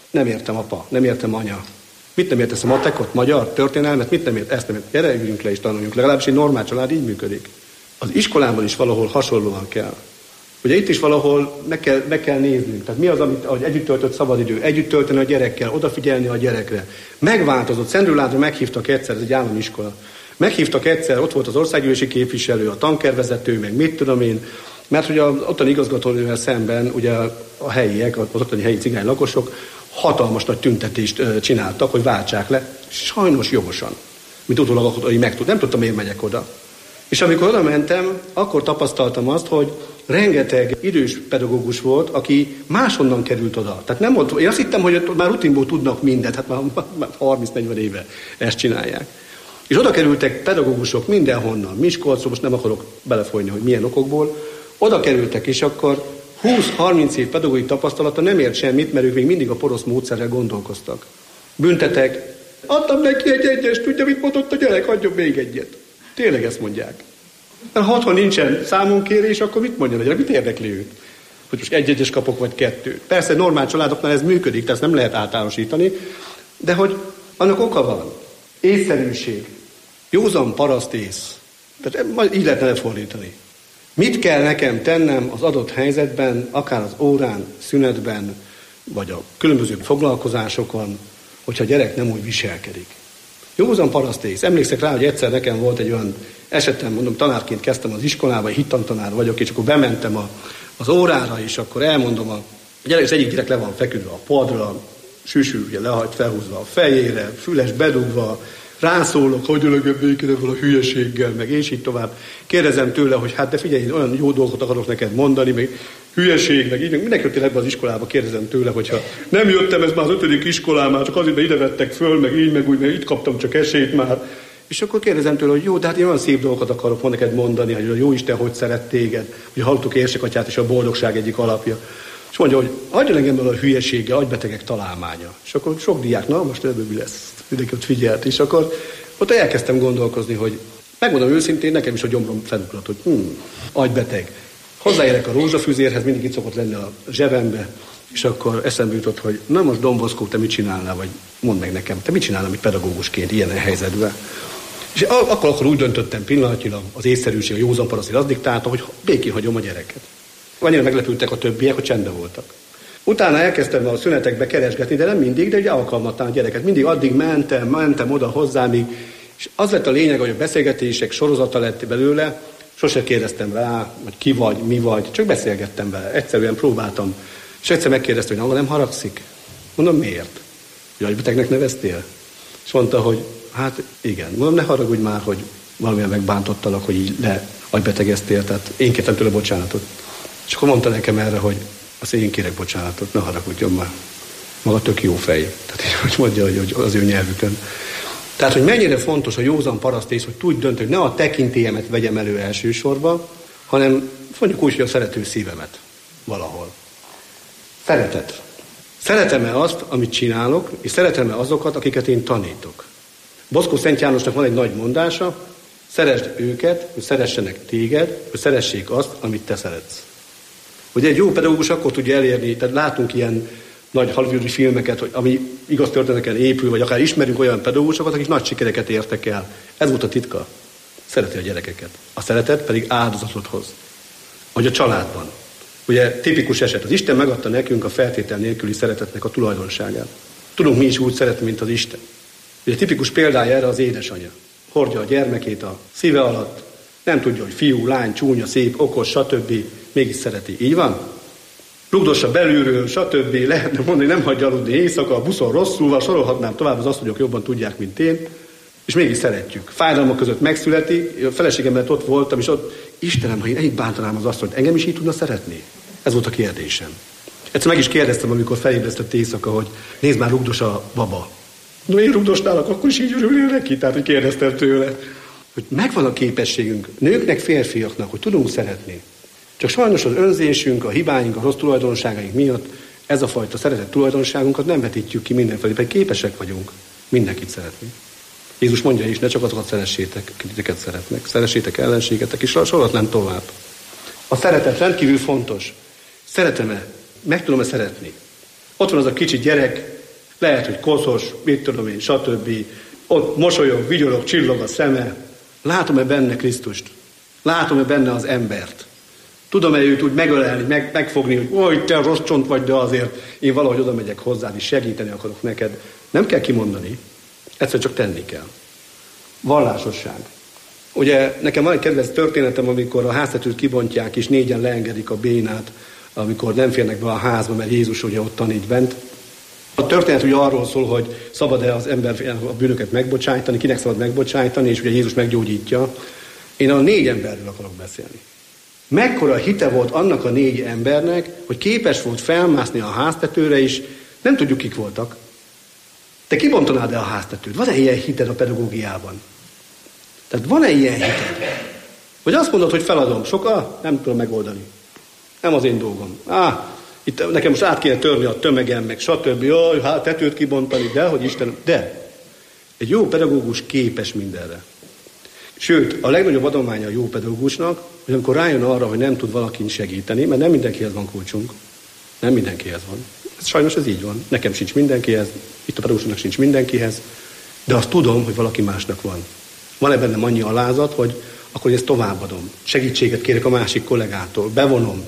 Speaker 9: Nem értem apa, nem értem anya. Mit nem értesz a matekot, magyar, történelmet, mit nem ért, ezt nem ért. Gyere, üljünk le és tanuljunk. Legalábbis egy normál család így működik. Az iskolában is valahol hasonlóan kell. Ugye itt is valahol meg kell, meg kell néznünk. Tehát mi az, amit ahogy együtt töltött szabadidő, együtt tölteni a gyerekkel, odafigyelni a gyerekre. Megváltozott. Szentgyörgyre meghívtak egyszer, ez egy állami iskola. Meghívtak egyszer, ott volt az országgyűlési képviselő, a tankervezető, meg mit tudom én, mert hogy az ottani igazgatónővel szemben ugye a helyiek, az ottani helyi cigány lakosok hatalmas nagy tüntetést csináltak, hogy váltsák le, sajnos jogosan, mint utólag hogy megtud. Nem tudtam, miért megyek oda. És amikor oda mentem, akkor tapasztaltam azt, hogy rengeteg idős pedagógus volt, aki máshonnan került oda. Tehát nem volt, én azt hittem, hogy már rutinból tudnak mindent, hát már, már harminc-negyven éve ezt csinálják. És oda kerültek pedagógusok mindenhonnan, Miskolcról, most nem akarok belefolyni, hogy milyen okokból, oda kerültek, és akkor húsz-harminc év pedagógiai tapasztalata nem ért semmit, mert ők még mindig a porosz módszerrel gondolkoztak. Büntetek, adtam neki egy egyest, tudja, mit mondott a gyerek, adjon még egyet. Tényleg ezt mondják. Mert ha otthon nincsen számunkérés, akkor mit mondja a gyerek, mit érdekli őt? Hogy most egy egyes kapok, vagy kettő. Persze normál családoknál ez működik, tehát ezt nem lehet általánosítani, de hogy annak oka van. Észszerűség. Józan parasztész. Tehát majd így lehetne lefordítani. Mit kell nekem tennem az adott helyzetben, akár az órán, szünetben, vagy a különböző foglalkozásokon, hogyha a gyerek nem úgy viselkedik. Józan parasztész. Emlékszek rá, hogy egyszer nekem volt egy olyan esetem, mondom, tanárként kezdtem az iskolába, hittantanár vagyok, és akkor bementem a, az órára, és akkor elmondom, a gyerek, az egyik gyerek le van feküdve a padra, süsű, ugye lehajt felhúzva a fejére, füles bedugva, rászólok, hogy ölögöm békére a hülyeséggel, meg és így tovább. Kérdezem tőle, hogy hát de figyelj, én olyan jó dolgot akarok neked mondani, meg hülyeség, meg így, meg mindenki jöttél ebbe az iskolába, kérdezem tőle, hogyha nem jöttem, ez már az ötödik iskolám, már csak azért, mert ide vettek föl, meg így, meg úgy, meg itt kaptam csak esélyt már. És akkor kérdezem tőle, hogy jó, de hát én olyan szép dolgokat akarok neked mondani, hogy a Jóisten hogy szeret téged, hogy hallottuk érsekatyát, és a boldogság egyik alapja. És mondja, hogy adjon engem el a hülyesége, agybetegek találmánya. És akkor sok diák, na most ebből mi lesz? Mindenki ott figyelt. És akkor ott elkezdtem gondolkozni, hogy megmondom őszintén, nekem is a gyomrom felugrott, hogy hm, agybeteg. Hozzáérek a rózsafüzérhez, mindig itt szokott lenni a zsebembe, és akkor eszembe jutott, hogy na most Domboszkó, te mit csinálnál, vagy mondd meg nekem, te mit csinálnál, mint pedagógusként ilyen helyzetben. És akkor, akkor úgy döntöttem pillanatilag, az észszerűség, a józan parasztész az diktálta, hogy békén hagyom a gyereket. Annyira meglepültek a többiek, hogy csendben voltak. Utána elkezdtem a szünetekbe keresgetni, de nem mindig, de ugye alkalmattán a gyereket. Mindig addig mentem, mentem oda hozzá, míg, és az lett a lényeg, hogy a beszélgetések sorozata lett belőle, sose kérdeztem rá, hogy ki vagy, mi vagy, csak beszélgettem vele, egyszerűen próbáltam. És egyszer megkérdezte, hogy nem haragszik. Mondom, miért? Hogy agybetegnek neveztél? És mondta, hogy hát igen. Mondom, ne haragudj már, hogy valamilyen megbántottalak, hogy így le agybetegeztél, tehát én kértem tőle bocsánatot. És akkor mondta nekem erre, hogy azt én kérek bocsánatot, ne haragudjon már. Maga tök jó fej. Tehát hogy mondja, hogy az ő nyelvükön. Tehát, hogy mennyire fontos a józan parasztész, hogy tudj dönteni, hogy ne a tekintélyemet vegyem elő elsősorban, hanem mondjuk úgy, hogy a szerető szívemet valahol. Szeretet. Szeretem-e azt, amit csinálok, és szeretem-e azokat, akiket én tanítok. Boszkó Szent Jánosnak van egy nagy mondása, szeresd őket, hogy szeressenek téged, hogy szeressék azt, amit te szeretsz. Ugye egy jó pedagógus akkor tudja elérni, tehát látunk ilyen nagy hollywoodi filmeket, hogy ami igaz történeteken épül, vagy akár ismerünk olyan pedagógusokat, akik nagy sikereket értek el. Ez volt a titka. Szereti a gyerekeket. A szeretet pedig áldozatot hoz. Vagy a családban. Ugye tipikus eset, az Isten megadta nekünk a feltétel nélküli szeretetnek a tulajdonságát. Tudunk mi is úgy szeretni, mint az Isten. Ugye tipikus példája erre az édesanya. Hordja a gyermekét a szíve alatt, nem tudja, hogy fiú, lány, csúnya, szép, okos, stb. Mégis szereti. Így van? Rugdossa belülről, stb. Lehetne mondani, nem hagyja aludni éjszaka, a buszon rosszul van, sorolhatnám tovább, az asszonyok jobban tudják, mint én, és mégis szeretjük. Fájdalmak között megszületi, a feleségem mellett ott voltam, és ott, Istenem, ha én ennyit bántanám az asszonyt, engem is így tudna szeretni? Ez volt a kérdésem. Egyszer meg is kérdeztem, amikor felébresztett éjszaka, hogy nézd már, rugdos a baba. No, én rugdosnálok, akkor is így örülnél neki? Tehát, hogy kérdeztem tőle, hogy megvan a képességünk, nőknek, férfiaknak, hogy tudunk szeretni. Csak sajnos az önzésünk, a hibáink, a rossz tulajdonságaink miatt ez a fajta szeretett tulajdonságunkat nem vetítjük ki mindenfelé, pedig képesek vagyunk mindenkit szeretni. Jézus mondja is, ne csak azokat szeressétek, akiteket szeretnek. Szeressétek ellenségetek, és sorolhatnám tovább. A szeretet rendkívül fontos. Szeretem-e? Meg tudom-e szeretni? Ott van az a kicsi gyerek, Lehet, hogy koszos, mit tudom én, stb. Ott mosolyog, vigyorog, csillog a szeme. Látom-e benne Krisztust? Látom-e benne az embert? Tudom-e őt úgy megölelni, meg, megfogni, hogy oly, te rossz csont vagy, de azért én valahogy oda megyek hozzád, és segíteni akarok neked. Nem kell kimondani, egyszer csak tenni kell. Vallásosság. Ugye nekem van egy kedvenc történetem, amikor a háztetőt kibontják, és négyen leengedik a bénát, amikor nem férnek be a házba, mert Jézus ugye ott taníts bent. A történet ugye arról szól, hogy szabad-e az ember a bűnöket megbocsájtani, kinek szabad megbocsájtani, és ugye Jézus meggyógyítja. Én a négy emberről akarok beszélni. Mekkora hite volt annak a négy embernek, hogy képes volt felmászni a háztetőre is, nem tudjuk kik voltak. Te kibontanád-e a háztetőt? Van-e ilyen hited a pedagógiában? Tehát van-e ilyen hited? Vagy azt mondod, hogy feladom, soka? Nem tudom megoldani. Nem az én dolgom. Á, itt nekem most át kéne törni a tömegem, meg stb. Jaj, hát tetőt kibontani, de hogy Istenem. De egy jó pedagógus képes mindenre. Sőt, a legnagyobb adománya a jó pedagógusnak, hogy amikor rájön arra, hogy nem tud valakin segíteni, mert nem mindenkihez van kulcsunk. Nem mindenkihez van. Ez, sajnos ez így van. Nekem sincs mindenkihez, itt a pedagógusnak sincs mindenkihez, de azt tudom, hogy valaki másnak van. Van-e bennem annyi alázat, hogy akkor ezt továbbadom. Segítséget kérek a másik kollégától, bevonom.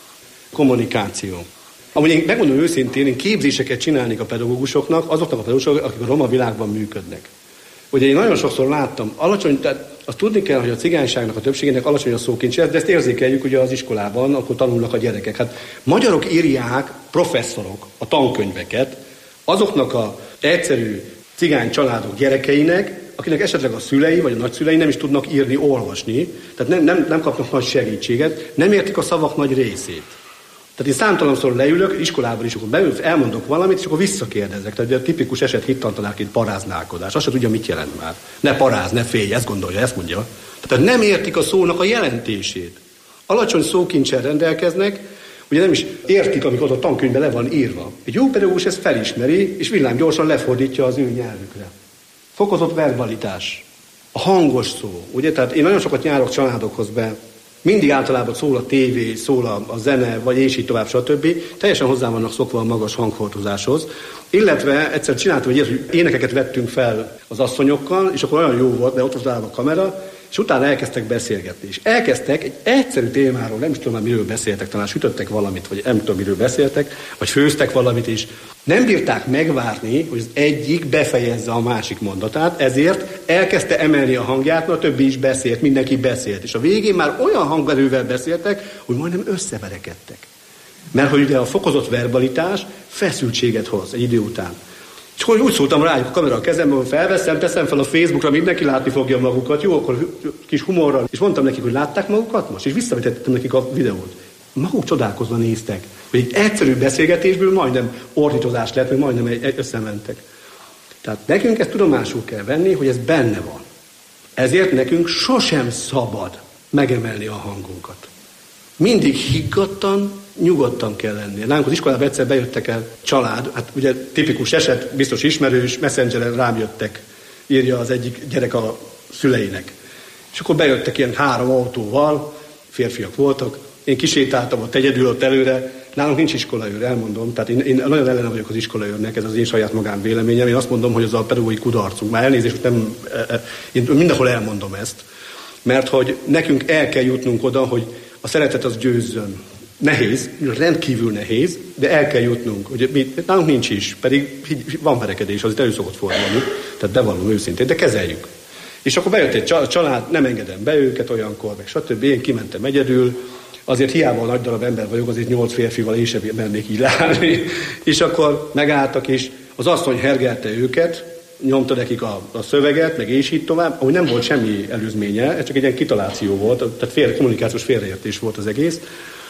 Speaker 9: Kommunikáció. Amúgy én megmondom őszintén, én képzéseket csinálnék a pedagógusoknak, azoknak a pedagógusoknak, akik a roma világban működnek. Ugye én nagyon sokszor láttam, alacsony, tehát azt tudni kell, hogy a cigányságnak, a többségének alacsony a szókincse, de ezt érzékeljük ugye az iskolában, akkor tanulnak a gyerekek. Hát magyarok írják, professzorok a tankönyveket azoknak a egyszerű cigány családok gyerekeinek, akinek esetleg a szülei vagy a nagyszülei nem is tudnak írni, olvasni, tehát nem, nem, nem kapnak nagy segítséget, nem értik a szavak nagy részét. Tehát én számtalanszor leülök, iskolában is, akkor beülök, elmondok valamit, és akkor visszakérdezek. Tehát a tipikus eset hittantanárként paráználkodás. Azt se tudja, mit jelent már. Ne paráz, ne félj, ezt gondolja, ezt mondja. Tehát nem értik a szónak a jelentését. Alacsony szókincsel rendelkeznek, ugye nem is értik, amikor a tankönyvben le van írva. Egy jó pedagógus ezt felismeri, és villámgyorsan lefordítja az ő nyelvükre. Fokozott verbalitás. A hangos szó. Ugye? Tehát én nagyon sokat járok családokhoz be. Mindig általában szól a tévé, szól a, a zene, vagy és így tovább, stb. Teljesen hozzá vannak szokva a magas hanghordozáshoz. Illetve egyszer csináltam egy ilyet, hogy énekeket vettünk fel az asszonyokkal, és akkor olyan jó volt, mert ott volt állva a kamera, és utána elkezdtek beszélgetni. És elkezdtek egy egyszerű témáról, nem is tudom már miről beszéltek, talán sütöttek valamit, vagy nem tudom miről beszéltek, vagy főztek valamit is. Nem bírták megvárni, hogy az egyik befejezze a másik mondatát, ezért elkezdte emelni a hangját, mert a többi is beszélt, mindenki beszélt. És a végén már olyan hangerővel beszéltek, hogy majdnem összeverekedtek. Mert hogy ugye a fokozott verbalitás feszültséget hoz egy idő után. És akkor úgy szóltam rájuk a kamera a kezemben, felveszem, teszem fel a Facebookra, mindenki látni fogja magukat, jó, akkor kis humorral. És mondtam nekik, hogy látták magukat most, és visszavetettem nekik a videót. Maguk csodálkozva néztek, hogy egy egyszerű beszélgetésből majdnem ordítozás lett, hogy majdnem összementek. Tehát nekünk ezt tudomásul kell venni, hogy ez benne van. Ezért nekünk sosem szabad megemelni a hangunkat. Mindig higgadtan, nyugodtan kell lenni. Nálunk az iskolában egyszer bejöttek el család, hát ugye tipikus eset, biztos ismerős, messengeren rám jöttek, írja az egyik gyerek a szüleinek. És akkor bejöttek ilyen három autóval, férfiak voltak, én kisétáltam ott egyedül ott előre, nálunk nincs iskolaőr, elmondom, tehát én, én nagyon ellene vagyok az iskolaőrnek, ez az én saját magán véleményem, én azt mondom, hogy az a pedagógiai kudarcunk, már elnézést, nem, én mindenhol elmondom ezt, mert hogy nekünk el kell jutnunk oda, hogy a szeretet az győzzön. Nehéz, rendkívül nehéz, de el kell jutnunk. Ugye, mi, nálunk nincs is, pedig van verekedés, az itt elő szokott fordulni, tehát bevallom őszintén, de kezeljük. És akkor bejött egy család, nem engedem be őket olyankor, meg stb. Én kimentem egyedül, azért hiába nagy darab ember vagyok, azért nyolc férfival én sem mennék így leállni. És akkor megálltak, és az asszony hergelte őket, nyomta nekik a, a szöveget, meg és így tovább, ahogy nem volt semmi előzménye, ez csak egy ilyen kitaláció volt, tehát félre, kommunikációs félreértés volt az egész.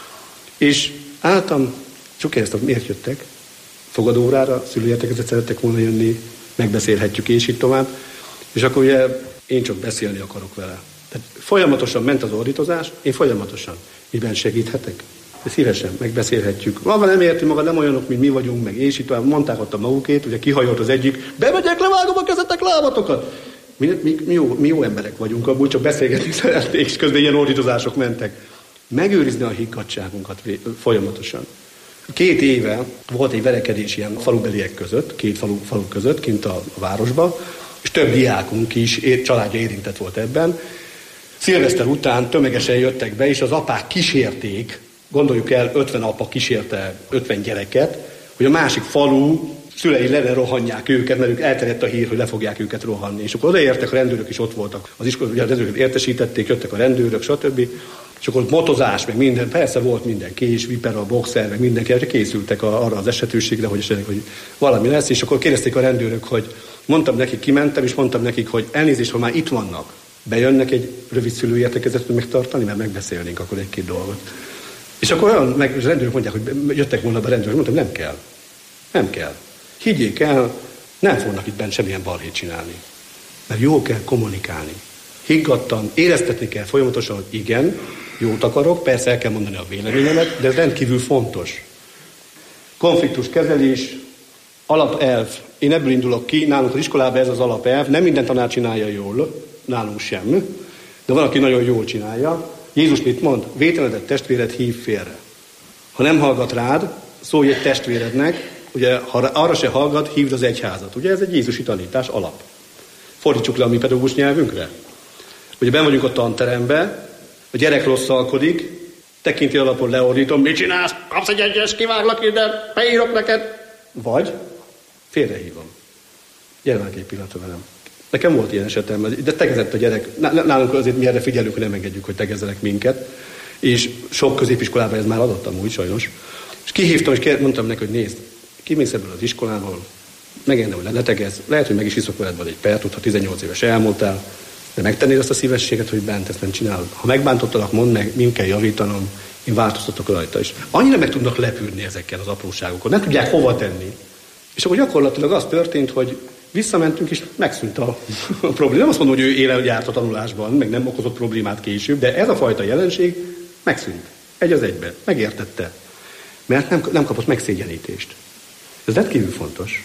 Speaker 9: És álltam, csak kérdeztem, miért jöttek? Fogadóórára, szülőértekezet szerettek volna jönni, megbeszélhetjük és így tovább. És akkor ugye én csak beszélni akarok vele. Tehát folyamatosan ment az ordítozás, én folyamatosan. Miben segíthetek? De szívesen megbeszélhetjük. Maga nem érti, maga nem olyanok, mint mi vagyunk, meg és így tovább. Mondták ott a magukét, ugye kihajolt az egyik, bemegyek, levágom a kezetek, lábatokat. Mi, mi, mi, jó, mi jó emberek vagyunk, abból csak beszélgetni szeretnék, és közben ilyen ordítozások mentek. Megőrizni a higgadtságunkat folyamatosan. Két éve volt egy verekedés ilyen falubeliek között, két falu, falu között, kint a, a városba, és több diákunk is, ér, családja érintett volt ebben. Szilveszter után tömegesen jöttek be, és az apák kísérték, gondoljuk el, ötven apa kísérte ötven gyereket, hogy a másik falu szülei le rohanják őket, mert ők elterjedt a hír, hogy le fogják őket rohanni. És akkor odaértek, a rendőrök is ott voltak. Az iskola, ugye a rendőröket értesítették, jöttek a rendőrök, stb. És akkor motozás, meg minden, persze volt minden, kés, vipera, boxer, meg mindenki, készültek a, arra az esetőségre, hogy, esetleg, hogy valami lesz, és akkor kérdezték a rendőrök, hogy mondtam nekik, kimentem, és mondtam nekik, hogy elnézést, ha már itt vannak, bejönnek egy rövid szülőértekezetet megtartani, mert megbeszélnénk akkor egy-két dolgot. És akkor olyan, meg a rendőrök mondják, hogy jöttek volna be a rendőrök, mondtam, nem kell. Nem kell. Higgyék el, nem fognak itt bent semmilyen balhét csinálni. Mert jó kell kommunikálni. Higgadtan, éreztetni kell folyamatosan, hogy igen, jót akarok, persze el kell mondani a véleményemet, de ez rendkívül fontos. Konfliktuskezelés, alapelv. Én ebből indulok ki, nálunk az iskolában ez az alapelv, nem minden tanár csinálja jól, nálunk sem, de van, aki nagyon jól csinálja. Jézus mit mond? Vételedet testvéred hív félre. Ha nem hallgat rád, szólj egy testvérednek, ugye, ha arra se hallgat, hívd az egyházat. Ugye ez egy jézusi tanítás alap. Fordítsuk le a mi pedagógus nyelvünkre. Ugye benn vagyunk a tanterembe, a gyerek rosszalkodik, tekinti alapon leordítom, mit csinálsz? Kapsz egy egyes, kiváglak ide, beírok neked. Vagy félrehívom. Gyere már egy pillanatra velem. Nekem volt ilyen esetem, de tegezett a gyerek. Nálunk azért mi erre figyelünk, hogy nem engedjük, hogy tegezzenek minket. És sok középiskolában ez már adott amúgy, sajnos. És kihívtam, és mondtam neki, hogy nézd, kimész ebből az iskolából, megengedem, hogy ne tegezz. Lehet, hogy meg is iszok veled egy pert, ha tizennyolc éves elmúltál, de megtennéd azt a szívességet, hogy bent ezt nem csinálod. Ha megbántottalak, mondd meg, min kell javítanom, én változtatok rajta is. Annyira meg tudnak lepődni ezekkel az apróságokon, nem tudják hova tenni. És akkor gyakorlatilag az történt, hogy visszamentünk, és megszűnt a, a probléma. Nem azt mondom, hogy ő élen járt a tanulásban, meg nem okozott problémát később, de ez a fajta jelenség megszűnt. Egy az egyben. Megértette. Mert nem, nem kapott megszégyenítést. Ez rendkívül fontos.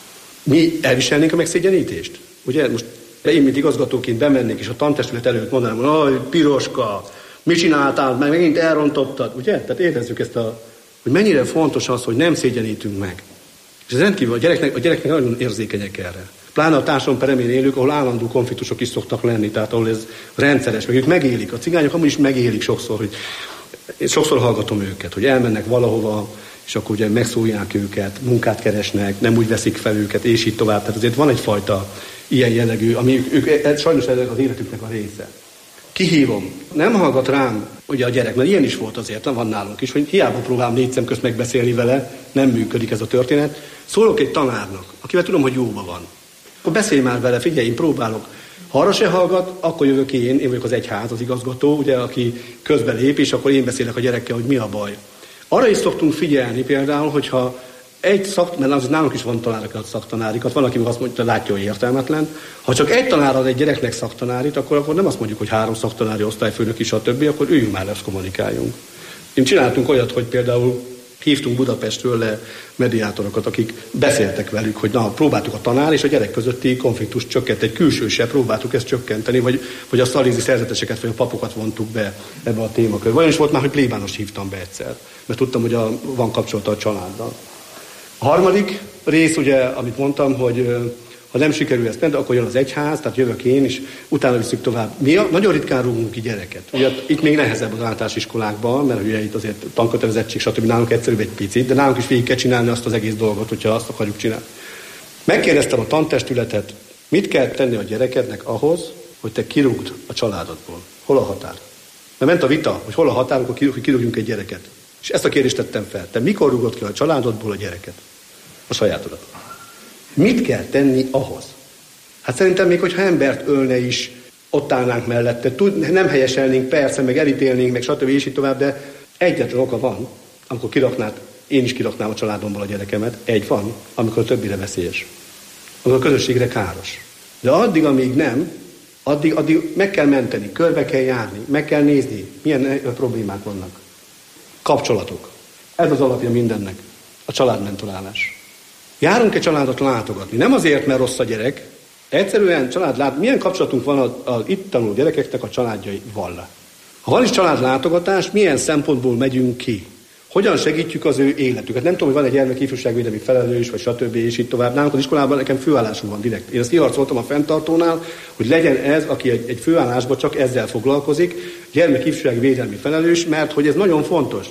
Speaker 9: Mi elviselnénk a megszégyenítést? Ugye most én, mint igazgatóként bemennék, és a tantestület előtt mondanám, hogy piroska, mit csináltál, meg megint elrontottad. Ugye? Tehát érezzük ezt a, hogy mennyire fontos az, hogy nem szégyenítünk meg. És ez rendkívül a gyereknek, a gyereknek nagyon érzékenyek erre. Pláne a társadalom peremén élők, ahol állandó konfliktusok is szoktak lenni, tehát ahol ez rendszeres, meg ők megélik. A cigányok amúgy is megélik sokszor, hogy én sokszor hallgatom őket, hogy elmennek valahova, és akkor ugye megszólják őket, munkát keresnek, nem úgy veszik fel őket, és így tovább. Tehát azért van egyfajta ilyen jellegű, ami ők, ők sajnos ez az életüknek a része. Kihívom. Nem hallgat rám ugye a gyerek, mert ilyen is volt azért, van nálunk is, hogy hiába próbálom négy szem közt megbeszélni vele, nem működik ez a történet. Szólok egy tanárnak, akivel tudom, hogy jóban van. Akkor beszélj már vele, figyelj, én próbálok. Ha arra se hallgat, akkor jövök én, én vagyok az egyház, az igazgató, ugye, aki közbelép, és akkor én beszélek a gyerekkel, hogy mi a baj. Arra is szoktunk figyelni például, hogyha egy szak, mert az nálunk is van tanárokat, szaktanárikat, van, aki azt mondja, hogy látja, hogy értelmetlen. Ha csak egy tanár ad egy gyereknek szaktanárit, akkor, akkor nem azt mondjuk, hogy három szaktanári osztályfőnök is, a többi, akkor üljünk már le, ezt kommunikáljunk. Én csináltunk olyat, hogy például hívtunk Budapestről le mediátorokat, akik beszéltek velük, hogy na, próbáltuk a tanár és a gyerek közötti konfliktust csökkenteni, egy külsősebb próbáltuk ezt csökkenteni, vagy, vagy a szalézi szerzeteseket, vagy a papokat vontuk be ebbe a témakörbe. Olyan is volt már, hogy plébánost hívtam be egyszer, mert tudtam, hogy a, van kapcsolata a családdal. A harmadik rész, ugye, amit mondtam, hogy ha nem sikerül ezt, de akkor jön az egyház, tehát jövök én, és utána visszük tovább. Mi nagyon ritkán rúgunk ki gyereket. Ugye itt még nehezebb az általános iskolákban, mert ugye itt azért tankötelezettség, stb. Nálunk egyszerűbb egy picit, de nálunk is végig kell csinálni azt az egész dolgot, hogyha azt akarjuk csinálni. Megkérdeztem a tantestületet, mit kell tenni a gyerekednek ahhoz, hogy te kirúgd a családodból. Hol a határ? Mert ment a vita, hogy hol a határ, akkor kirúgjunk egy gyereket. És ezt a kérdést tettem fel. Te mikor rúgod ki a családodból a gyereket? A sajátodat. Mit kell tenni ahhoz? Hát szerintem még, hogyha embert ölne is, ott állnánk mellette, tud, nem helyeselnénk, persze, meg elítélnénk, meg stb. És így tovább, de egyetlen oka van, amikor kiraknád, én is kiraknám a családomból a gyerekemet, egy van, amikor a többire veszélyes. Amikor a közösségre káros. De addig, amíg nem, addig, addig meg kell menteni, körbe kell járni, meg kell nézni, milyen problémák vannak. Kapcsolatok. Ez az alapja mindennek. A családmentorálás. Járunk egy családot látogatni. Nem azért, mert rossz a gyerek. Egyszerűen családlát, milyen kapcsolatunk van az, az itt tanuló gyerekeknek a családjaival. Ha van is családlátogatás, milyen szempontból megyünk ki? Hogyan segítjük az ő életüket? Nem tudom, hogy van egy gyermek ifjúságvédelmi felelős, vagy stb. És így tovább. Nálunk az iskolában nekem főállásom van direkt. Én ezt kiharcoltam a fenntartónál, hogy legyen ez, aki egy, egy főállásban csak ezzel foglalkozik, gyermek ifjúságvédelmi felelős, mert hogy ez nagyon fontos.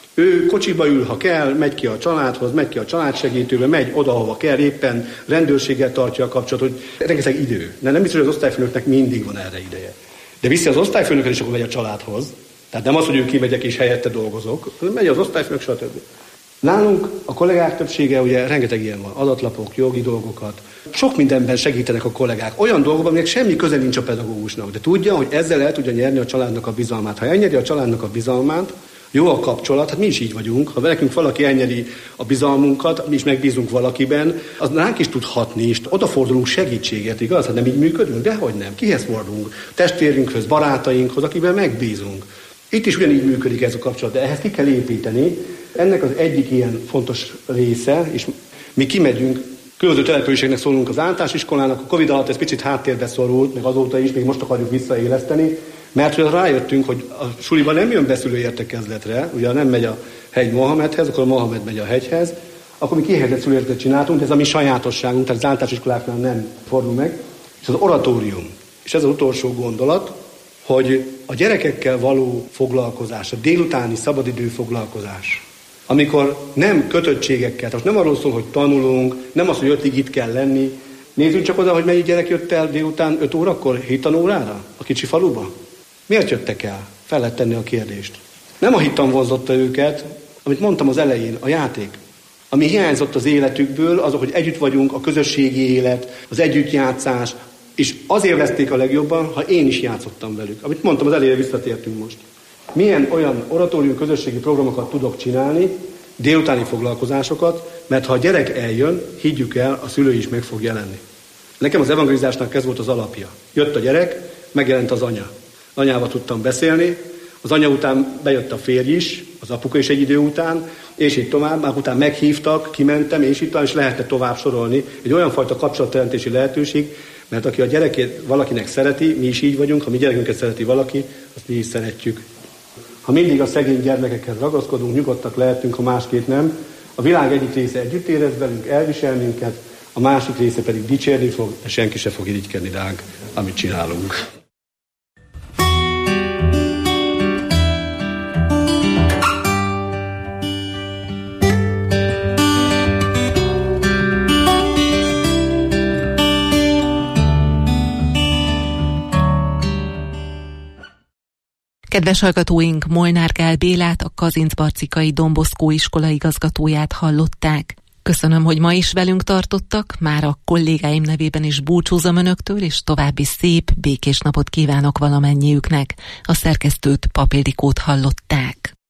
Speaker 9: Ő kocsiba ül, ha kell, megy ki a családhoz, megy ki a családsegítőbe, megy oda, hova kell, éppen rendőrséggel tartja a kapcsolatot, hogy rengeteg idő. De nem biztos, hogy az osztályfőnöknek mindig van erre ideje. De viszi az osztályfőnöket, és akkor megy a családhoz. Tehát nem az, hogy ő kimegyek és helyette dolgozok, hanem megy az osztályfőnök, stb. Nálunk a kollégák többsége, ugye rengeteg ilyen van, adatlapok, jogi dolgokat. Sok mindenben segítenek a kollégák. Olyan dolgokban, aminek semmi köze nincs a pedagógusnak, de tudja, hogy ezzel el tudja nyerni a családnak a bizalmát. Ha elnyeri a családnak a bizalmát, jó a kapcsolat, hát mi is így vagyunk. Ha nekünk valaki elnyeri a bizalmunkat, mi is megbízunk valakiben, az ránk is tud hatni, és odafordulunk segítséget, igaz? Hát nem így működünk? Dehogy nem. Kihez fordulunk? Testvérünkhöz, barátainkhoz, akiben megbízunk. Itt is ugyanígy működik ez a kapcsolat, de ehhez ki kell építeni. Ennek az egyik ilyen fontos része, és mi kimegyünk, különböző településeknek szólunk az általános iskolának, a Covid alatt ez picit háttérbe szorult, meg azóta is, még most akarjuk visszaéleszteni, mert hogy rájöttünk, hogy a suliban nem jön beszülő értekezletre, ugye nem megy a hegy Mohamedhez, akkor a Mohamed megy a hegyhez, akkor mi kihelyezett szülőértekezletet csináltunk, de ez a mi sajátosságunk, tehát az általános iskoláknál nem fordul meg, és az oratórium. És ez az utolsó gondolat, hogy a gyerekekkel való foglalkozás, a délutáni szabadidő foglalkozás, amikor nem kötöttségekkel, tehát nem arról szól, hogy tanulunk, nem az, hogy ötig itt kell lenni. Nézzünk csak oda, hogy melyik gyerek jött el délután öt órakor, hét tanórára a kicsi faluba. Miért jöttek el? Fel lehet tenni a kérdést. Nem a hittan vonzotta őket, amit mondtam az elején, a játék. Ami hiányzott az életükből, az, hogy együtt vagyunk, a közösségi élet, az együttjátszás, és azért veszték a legjobban, ha én is játszottam velük. Amit mondtam, az elejére visszatértünk most. Milyen olyan oratórium közösségi programokat tudok csinálni, délutáni foglalkozásokat, mert ha a gyerek eljön, higgyük el, a szülő is meg fog jelenni. Nekem az evangelizásnak ez volt az alapja. Jött a gyerek, megjelent az anya. Anyával tudtam beszélni, az anya után bejött a férj is, az apuka is egy idő után, és így tovább, már után meghívtak, kimentem, és így tovább, és lehetne tovább sorolni. Egy olyan fajta kapcsolatteremtési lehetőség, mert aki a gyerekét valakinek szereti, mi is így vagyunk, ha mi gyerekünket szereti valaki, azt mi is szeretjük. Ha mindig a szegény gyermekekhez ragaszkodunk, nyugodtak lehetünk, ha másképp nem. A világ egyik része együtt érez velünk, elvisel minket, a másik része pedig dicsérni fog, és senki se fog irigykedni ránk, amit csinálunk.
Speaker 7: Kedves hallgatóink, Molnár Gál Bélát, a Kazincbarcikai Don Bosco iskola igazgatóját hallották. Köszönöm, hogy ma is velünk tartottak, már a kollégáim nevében is búcsúzom önöktől, és további szép, békés napot kívánok valamennyiüknek. A szerkesztőt, Pap Ildikót hallották.